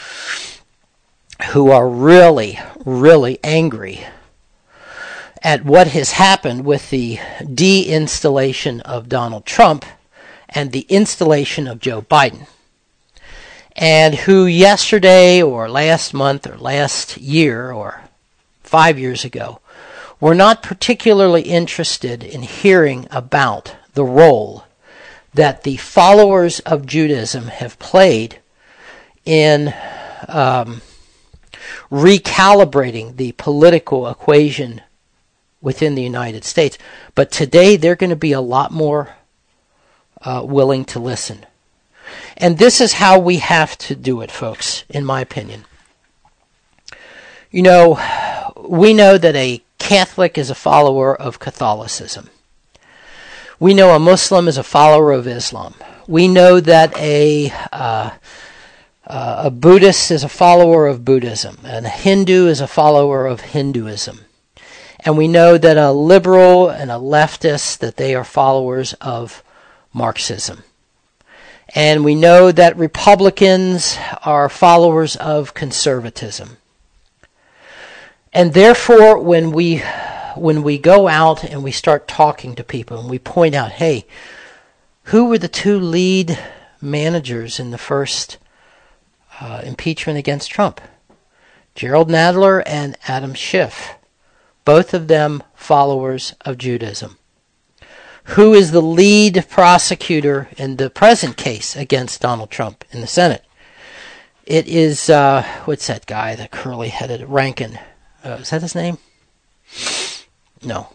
Speaker 3: who are really, really angry at what has happened with the de-installation of Donald Trump and the installation of Joe Biden. And who yesterday or last month or last year or five years ago were not particularly interested in hearing about the role that the followers of Judaism have played in um, recalibrating the political equation within the United States. But today they're going to be a lot more uh, willing to listen. And this is how we have to do it, folks, in my opinion. You know, we know that a Catholic is a follower of Catholicism. We know a Muslim is a follower of Islam. We know that a uh, uh, a Buddhist is a follower of Buddhism, and a Hindu is a follower of Hinduism. And we know that a liberal and a leftist, that they are followers of Marxism. And we know that Republicans are followers of conservatism. And therefore, when we when we go out and we start talking to people and we point out, hey, who were the two lead managers in the first uh, impeachment against Trump? Gerald Nadler and Adam Schiff. Both of them followers of Judaism. Who is the lead prosecutor in the present case against Donald Trump in the Senate? It is, uh, what's that guy, the curly-headed Rankin? Uh, is that his name? No.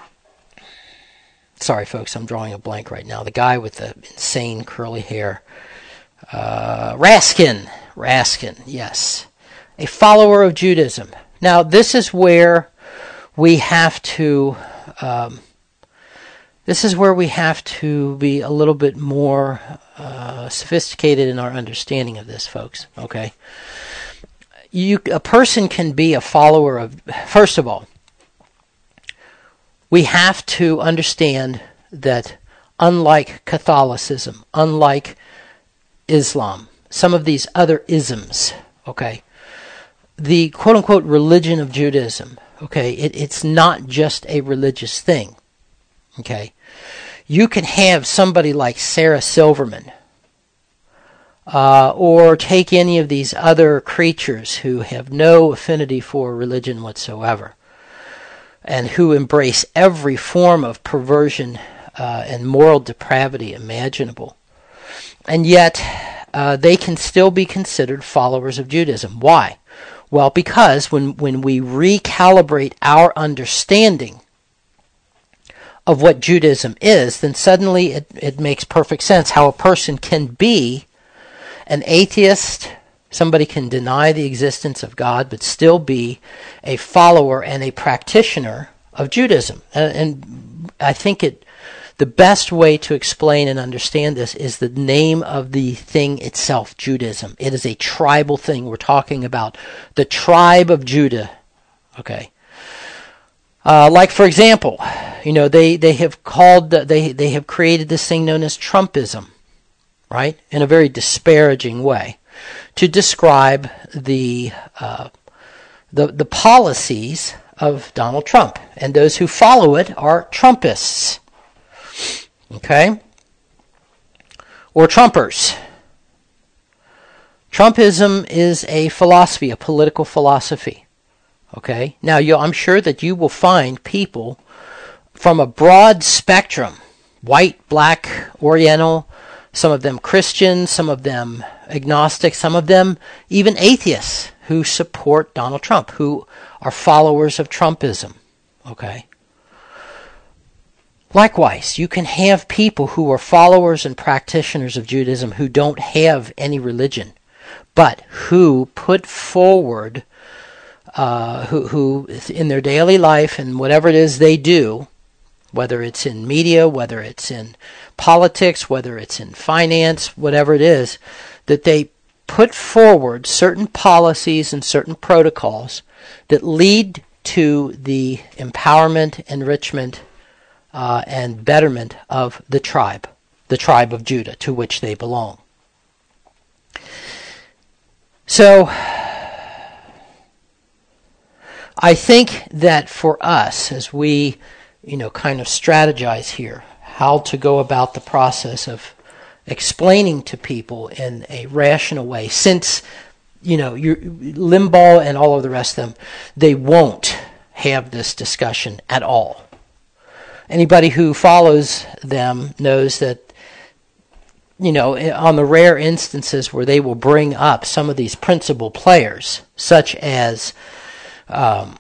Speaker 3: Sorry, folks, I'm drawing a blank right now. The guy with the insane curly hair. Uh, Raskin. Raskin, yes. A follower of Judaism. Now, this is where we have to... Um, this is where we have to be a little bit more uh, sophisticated in our understanding of this, folks. Okay? You, a person can be a follower of, first of all, we have to understand that unlike Catholicism, unlike Islam, some of these other isms, okay, the quote-unquote religion of Judaism, okay, it, it's not just a religious thing, okay. You can have somebody like Sarah Silverman, Uh, or take any of these other creatures who have no affinity for religion whatsoever and who embrace every form of perversion uh, and moral depravity imaginable. And yet, uh, they can still be considered followers of Judaism. Why? Well, because when, when we recalibrate our understanding of what Judaism is, then suddenly it, it makes perfect sense how a person can be an atheist. Somebody can deny the existence of God, but still be a follower and a practitioner of Judaism. And, and I think it, the best way to explain and understand this is the name of the thing itself, Judaism. It is a tribal thing. We're talking about the tribe of Judah. Okay. Uh, like, for example, you know, they, they have called, they, they have created this thing known as Trumpism. Right, in a very disparaging way, to describe the uh, the the policies of Donald Trump, and those who follow it are Trumpists, okay, or Trumpers. Trumpism is a philosophy, a political philosophy. Okay, now you, I'm sure that you will find people from a broad spectrum, white, black, Oriental. Some of them Christians, some of them agnostic, some of them even atheists who support Donald Trump, who are followers of Trumpism. Okay? Likewise, you can have people who are followers and practitioners of Judaism who don't have any religion, but who put forward, uh, who, who in their daily life and whatever it is they do, whether it's in media, whether it's in politics, whether it's in finance, whatever it is, that they put forward certain policies and certain protocols that lead to the empowerment, enrichment, uh, and betterment of the tribe, the tribe of Judah, to which they belong. So, I think that for us, as we, you know, kind of strategize here, how to go about the process of explaining to people in a rational way, since, you know, you're, Limbaugh and all of the rest of them, they won't have this discussion at all. Anybody who follows them knows that, you know, on the rare instances where they will bring up some of these principal players, such as, um,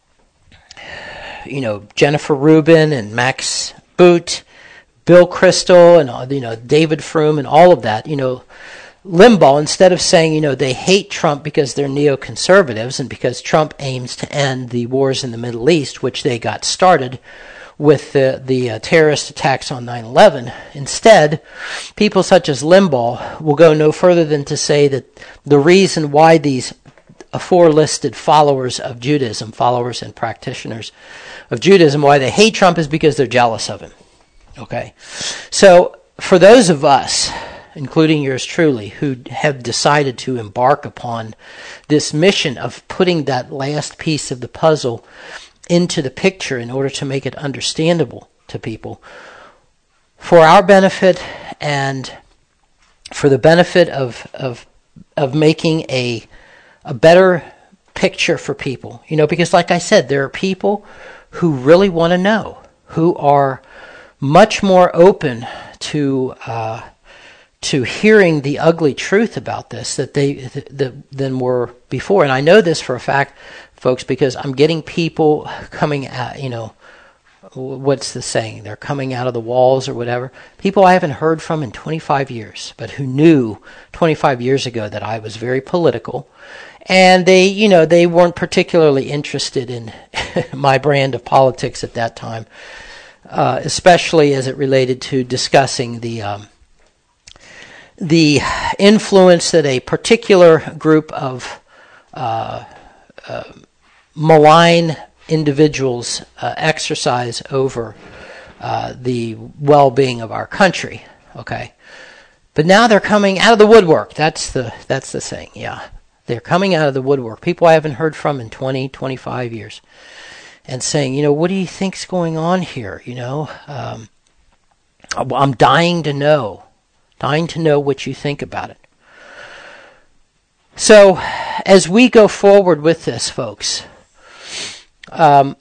Speaker 3: you know, Jennifer Rubin and Max Boot, Bill Kristol, and, you know, David Frum and all of that, you know, Limbaugh, instead of saying, you know, they hate Trump because they're neoconservatives and because Trump aims to end the wars in the Middle East, which they got started with the, the uh, terrorist attacks on nine eleven. Instead, people such as Limbaugh will go no further than to say that the reason why these aforelisted followers of Judaism, followers and practitioners of Judaism, why they hate Trump is because they're jealous of him. Okay? So, for those of us, including yours truly, who have decided to embark upon this mission of putting that last piece of the puzzle into the picture in order to make it understandable to people, for our benefit and for the benefit of of of making a a better picture for people, you know, because like I said, there are people who really want to know, who are much more open to uh, to hearing the ugly truth about this that they th- th- than were before. And I know this for a fact, folks, because I'm getting people coming out, you know, what's the saying? They're coming out of the walls or whatever. People I haven't heard from in twenty-five years, but who knew twenty-five years ago that I was very political. And they, you know, they weren't particularly interested in my brand of politics at that time, uh, especially as it related to discussing the um, the influence that a particular group of uh, uh, malign individuals uh, exercise over uh, the well-being of our country. Okay, but now they're coming out of the woodwork. That's the that's the thing. Yeah, they're coming out of the woodwork. People I haven't heard from in twenty, twenty-five years, and saying, you know, what do you think's going on here? You know, um, I'm dying to know, dying to know what you think about it. So, as we go forward with this, folks, um,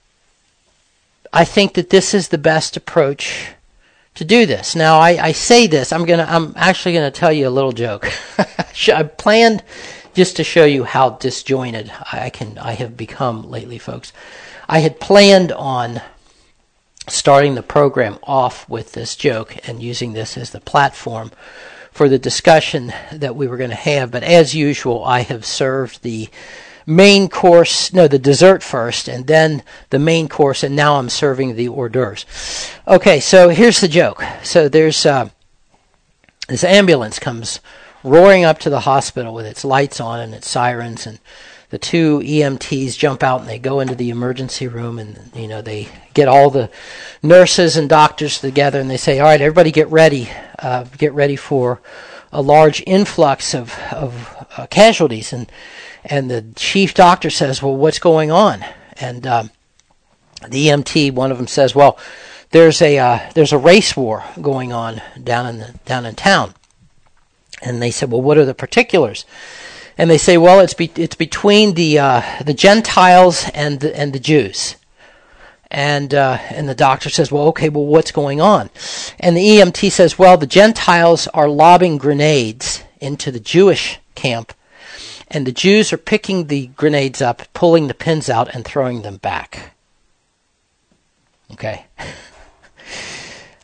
Speaker 3: I think that this is the best approach to do this. Now, I, I say this. I'm gonna. I'm actually gonna tell you a little joke. I planned just to show you how disjointed I can. I have become lately, folks. I had planned on starting the program off with this joke and using this as the platform for the discussion that we were going to have. But as usual, I have served the main course, no, the dessert first, and then the main course, and now I'm serving the hors d'oeuvres. Okay, so here's the joke. So there's uh, this ambulance comes roaring up to the hospital with its lights on and its sirens, and the two E M Ts jump out and they go into the emergency room, and you know they get all the nurses and doctors together, and they say, "All right, everybody, get ready, uh, get ready for a large influx of of uh, casualties." And and the chief doctor says, "Well, what's going on?" And um, the E M T, one of them says, "Well, there's a uh, there's a race war going on down in the, down in town." And they said, "Well, what are the particulars?" And they say, "Well, it's be, it's between the uh, the Gentiles and the, and the Jews." And uh, and the doctor says, "Well, okay, well, what's going on?" And the E M T says, "Well, the Gentiles are lobbing grenades into the Jewish camp, and the Jews are picking the grenades up, pulling the pins out, and throwing them back." Okay.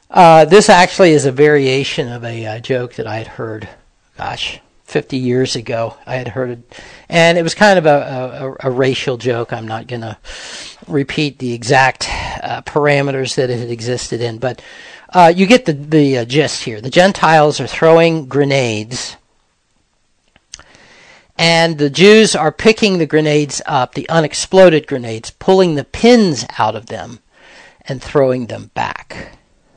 Speaker 3: Uh, this actually is a variation of a uh, joke that I had heard, gosh, fifty years ago. I had heard it, and it was kind of a, a, a racial joke. I'm not going to repeat the exact uh, parameters that it had existed in, but uh, you get the, the uh, gist here. The Gentiles are throwing grenades, and the Jews are picking the grenades up, the unexploded grenades, pulling the pins out of them and throwing them back.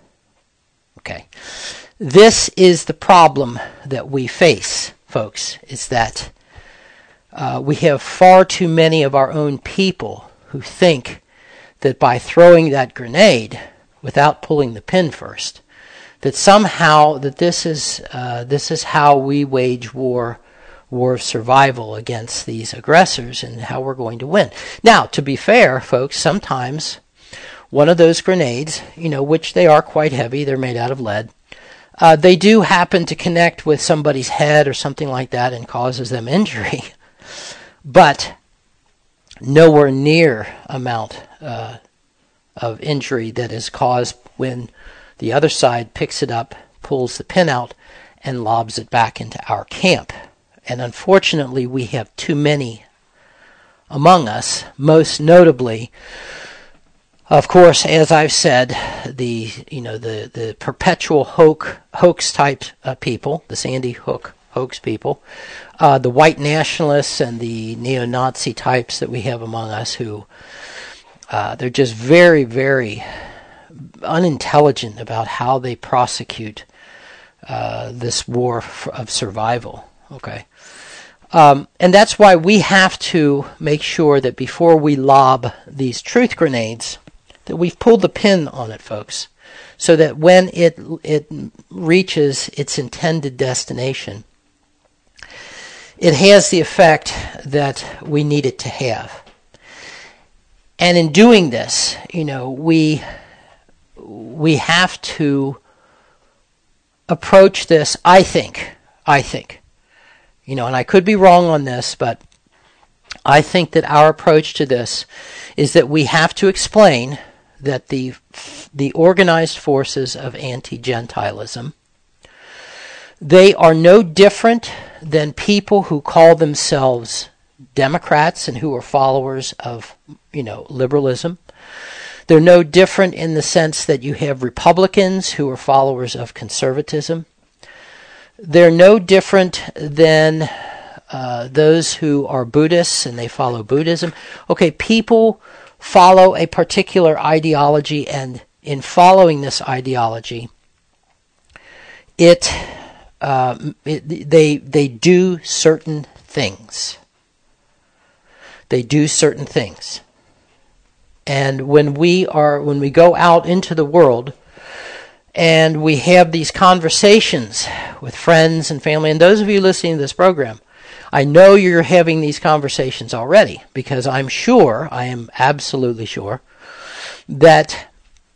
Speaker 3: Okay. This is the problem that we face, folks, is that uh, we have far too many of our own people who think that by throwing that grenade without pulling the pin first, that somehow that this is uh, this is how we wage war, war of survival against these aggressors, and how we're going to win. Now, to be fair, folks, sometimes one of those grenades, you know, which they are quite heavy, they're made out of lead, uh, they do happen to connect with somebody's head or something like that and causes them injury. But nowhere near amount uh, of injury that is caused when the other side picks it up, pulls the pin out, and lobs it back into our camp. And unfortunately, we have too many among us, most notably, of course, as I've said, the you know the, the perpetual hoax, hoax type uh, people, the Sandy Hook hoax people, uh, the white nationalists and the neo-Nazi types that we have among us who uh, they're just very, very unintelligent about how they prosecute uh, this war f- of survival. Okay. Um, and that's why we have to make sure that before we lob these truth grenades, that we've pulled the pin on it, folks, so that when it it reaches its intended destination, it has the effect that we need it to have. And in doing this, you know, we we have to approach this, I think, I think, you know, and I could be wrong on this, but I think that our approach to this is that we have to explain that the the organized forces of anti-Gentilism, they are no different than people who call themselves Democrats and who are followers of, you know, liberalism. They're no different in the sense that you have Republicans who are followers of conservatism. They're no different than uh, those who are Buddhists and they follow Buddhism. Okay, people follow a particular ideology, and in following this ideology, it, uh, it they they do certain things. They do certain things, and when we are when we go out into the world, and we have these conversations with friends and family, and those of you listening to this program, I know you're having these conversations already, because I'm sure, I am absolutely sure, that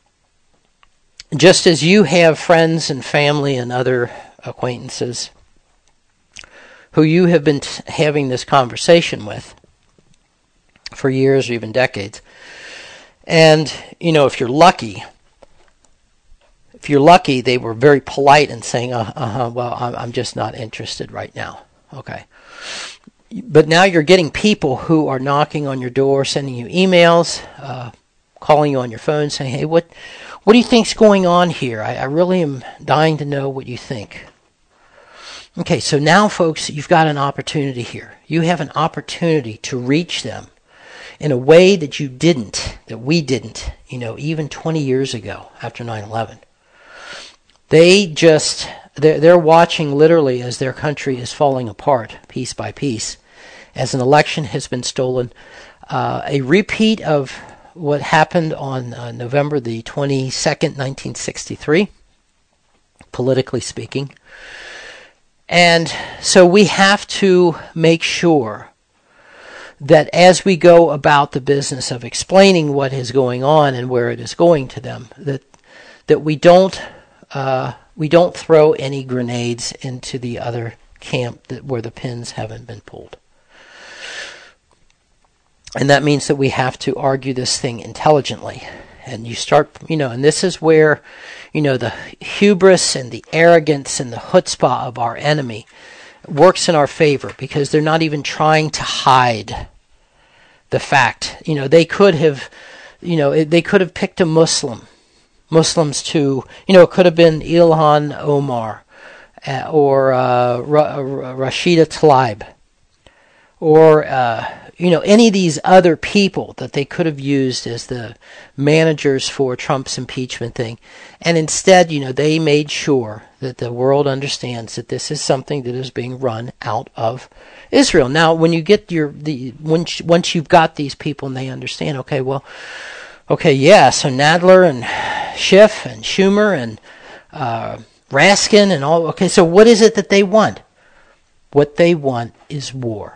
Speaker 3: just as you have friends and family and other acquaintances who you have been t- having this conversation with for years or even decades, and, you know, if you're lucky, if you're lucky, they were very polite in saying, uh, uh-huh, well, I'm, I'm just not interested right now. Okay. But now you're getting people who are knocking on your door, sending you emails, uh, calling you on your phone, saying, hey, what what do you think's going on here? I, I really am dying to know what you think. Okay, so now, folks, you've got an opportunity here. You have an opportunity to reach them in a way that you didn't, that we didn't, you know, even twenty years ago after nine eleven. They just... They're, they're watching literally as their country is falling apart piece by piece, as an election has been stolen. Uh, a repeat of what happened on uh, November the twenty-second, nineteen sixty-three, politically speaking. And so we have to make sure that as we go about the business of explaining what is going on and where it is going to them, that that we don't... Uh, We don't throw any grenades into the other camp that where the pins haven't been pulled. And that means that we have to argue this thing intelligently. and you start, you know, and this is where, you know, the hubris and the arrogance and the chutzpah of our enemy works in our favor, because they're not even trying to hide the fact. You know, they could have, you know, they could have picked a Muslim, Muslims to, you know, it could have been Ilhan Omar uh, or uh, Ra- Rashida Tlaib, or uh, you know, any of these other people that they could have used as the managers for Trump's impeachment thing. And instead, you know, they made sure that the world understands that this is something that is being run out of Israel. Now, when you get your, the once, once you've got these people and they understand, okay, well, okay, yeah, so Nadler and Schiff and Schumer and uh, Raskin and all, okay, so what is it that they want? What they want is war.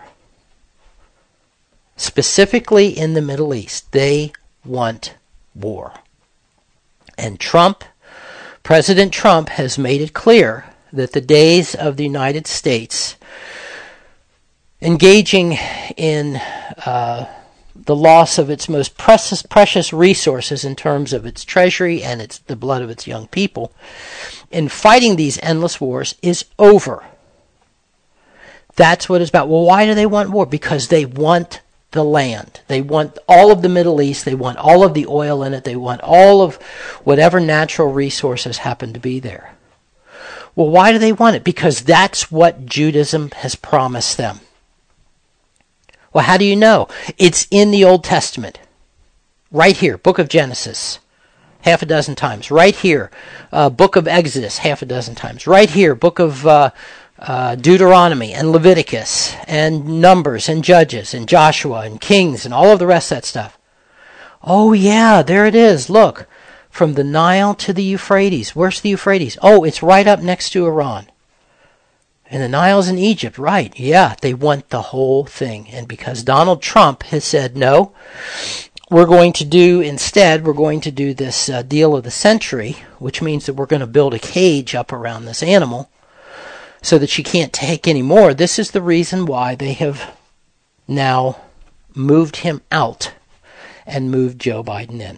Speaker 3: Specifically in the Middle East, they want war. And Trump, President Trump, has made it clear that the days of the United States engaging in uh, the loss of its most precious, precious resources in terms of its treasury and its the blood of its young people, in fighting these endless wars, is over. That's what it's about. Well, why do they want war? Because they want the land. They want all of the Middle East. They want all of the oil in it. They want all of whatever natural resources happen to be there. Well, why do they want it? Because that's what Judaism has promised them. Well, how do you know? It's in the Old Testament. Right here, Book of Genesis, half a dozen times. Right here, uh, Book of Exodus, half a dozen times. Right here, Book of uh, Uh, Deuteronomy and Leviticus and Numbers and Judges and Joshua and Kings and all of the rest of that stuff. Oh yeah, there it is. Look, from the Nile to the Euphrates. Where's the Euphrates? Oh, it's right up next to Iran. And the Nile's in Egypt, right? Yeah, they want the whole thing. And because Donald Trump has said no, we're going to do instead, we're going to do this uh, deal of the century, which means that we're going to build a cage up around this animal so that she can't take any more. This is the reason why they have now moved him out and moved Joe Biden in.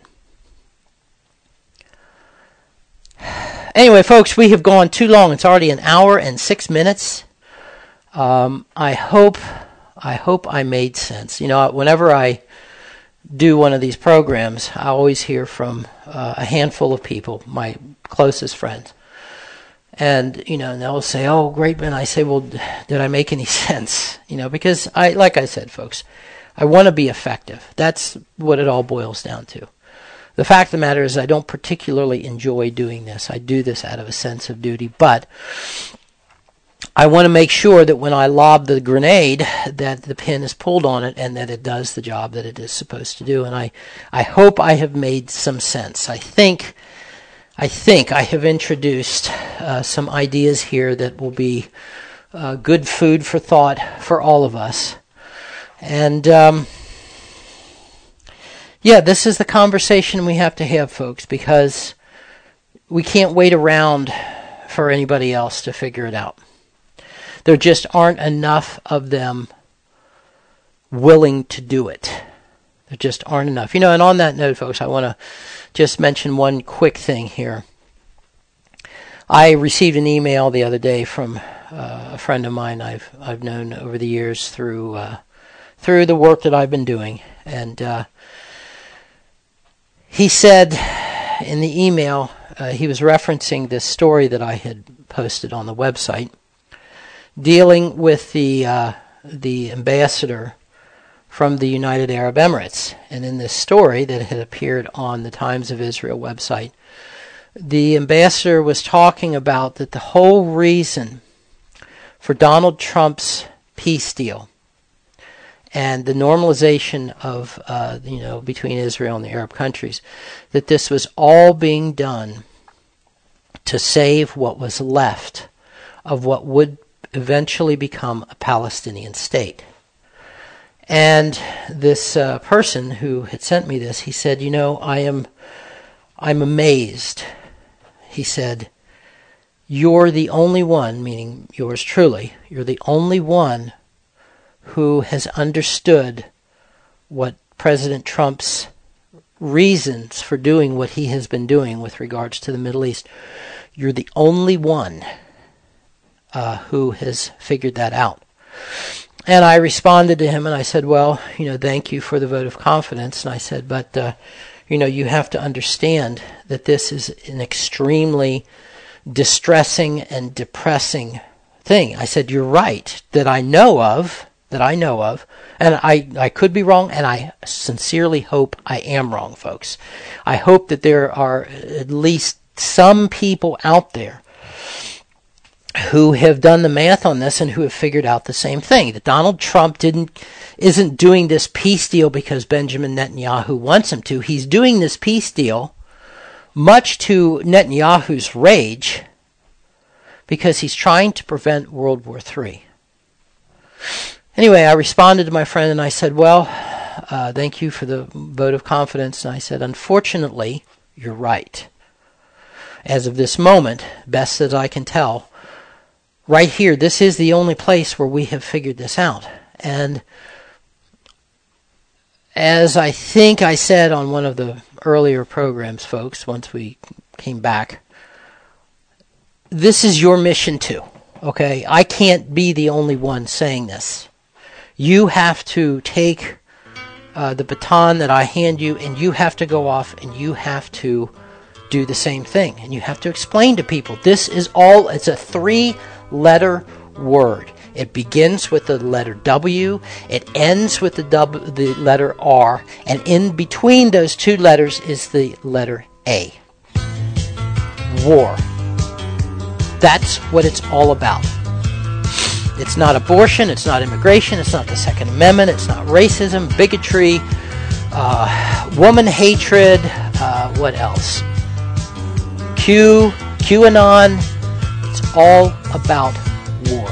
Speaker 3: Anyway, folks, we have gone too long. It's already an hour and six minutes. Um, I hope, I hope I made sense. You know, whenever I do one of these programs, I always hear from uh, a handful of people, my closest friends. And, you know, and they'll say, oh, great, man. I say, well, did I make any sense? You know, because I, like I said, folks, I want to be effective. That's what it all boils down to. The fact of the matter is I don't particularly enjoy doing this. I do this out of a sense of duty, but I want to make sure that when I lob the grenade that the pin is pulled on it and that it does the job that it is supposed to do. And I, I hope I have made some sense. I think I think I have introduced uh, some ideas here that will be uh, good food for thought for all of us. And, um, yeah, this is the conversation we have to have, folks, because we can't wait around for anybody else to figure it out. There just aren't enough of them willing to do it. There just aren't enough. You know, and on that note, folks, I want to just mention one quick thing here. I received an email the other day from uh, a friend of mine I've I've known over the years through uh, through the work that I've been doing, and uh, he said in the email uh, he was referencing this story that I had posted on the website, dealing with the uh, the ambassador from the United Arab Emirates. And in this story that had appeared on the Times of Israel website, the ambassador was talking about that the whole reason for Donald Trump's peace deal and the normalization of, uh, you know, between Israel and the Arab countries, that this was all being done to save what was left of what would eventually become a Palestinian state. And this uh, person who had sent me this, he said, you know, I am, I'm amazed. He said, you're the only one, meaning yours truly, you're the only one who has understood what President Trump's reasons for doing what he has been doing with regards to the Middle East. You're the only one uh, who has figured that out. And I responded to him and I said, well, you know, thank you for the vote of confidence. And I said, but, uh, you know, you have to understand that this is an extremely distressing and depressing thing. I said, you're right, that I know of, that I know of, and I, I could be wrong, and I sincerely hope I am wrong, folks. I hope that there are at least some people out there who have done the math on this and who have figured out the same thing, that Donald Trump didn't isn't doing this peace deal because Benjamin Netanyahu wants him to. He's doing this peace deal, much to Netanyahu's rage, because he's trying to prevent World War Three. Anyway, I responded to my friend and I said, well, uh, thank you for the vote of confidence. And I said, unfortunately, you're right. As of this moment, best as I can tell, right here, this is the only place where we have figured this out. And as I think I said on one of the earlier programs, folks, once we came back, this is your mission too, okay? I can't be the only one saying this. You have to take uh, the baton that I hand you, and you have to go off and you have to do the same thing. And you have to explain to people, this is all, it's a three-letter word. It begins with the letter W, it ends with the, w, the letter R, and in between those two letters is the letter A. War. That's what it's all about. It's not abortion, it's not immigration, it's not the Second Amendment, it's not racism, bigotry, uh, woman hatred, uh, what else? Q, QAnon. It's all about war.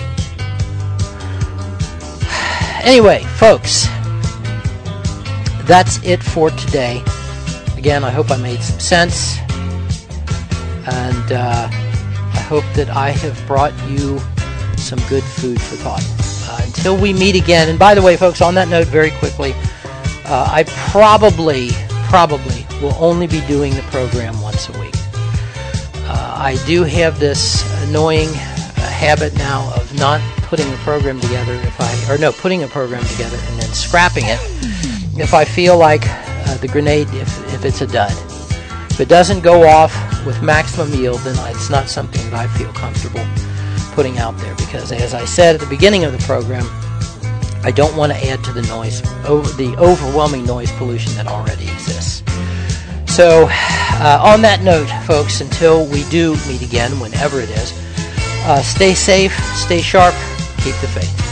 Speaker 3: Anyway, folks, that's it for today. Again, I hope I made some sense, and uh, I hope that I have brought you some good food for thought. Uh, until we meet again, and by the way, folks, on that note, very quickly, uh, I probably, probably will only be doing the program once a week. Uh, I do have this annoying uh, habit now of not putting a program together if I, or no, putting a program together and then scrapping it if I feel like uh, the grenade, if, if it's a dud. If it doesn't go off with maximum yield, then it's not something that I feel comfortable putting out there, because as I said at the beginning of the program, I don't want to add to the noise, over the overwhelming noise pollution that already exists. So uh, on that note, folks, until we do meet again, whenever it is, uh, stay safe, stay sharp, keep the faith.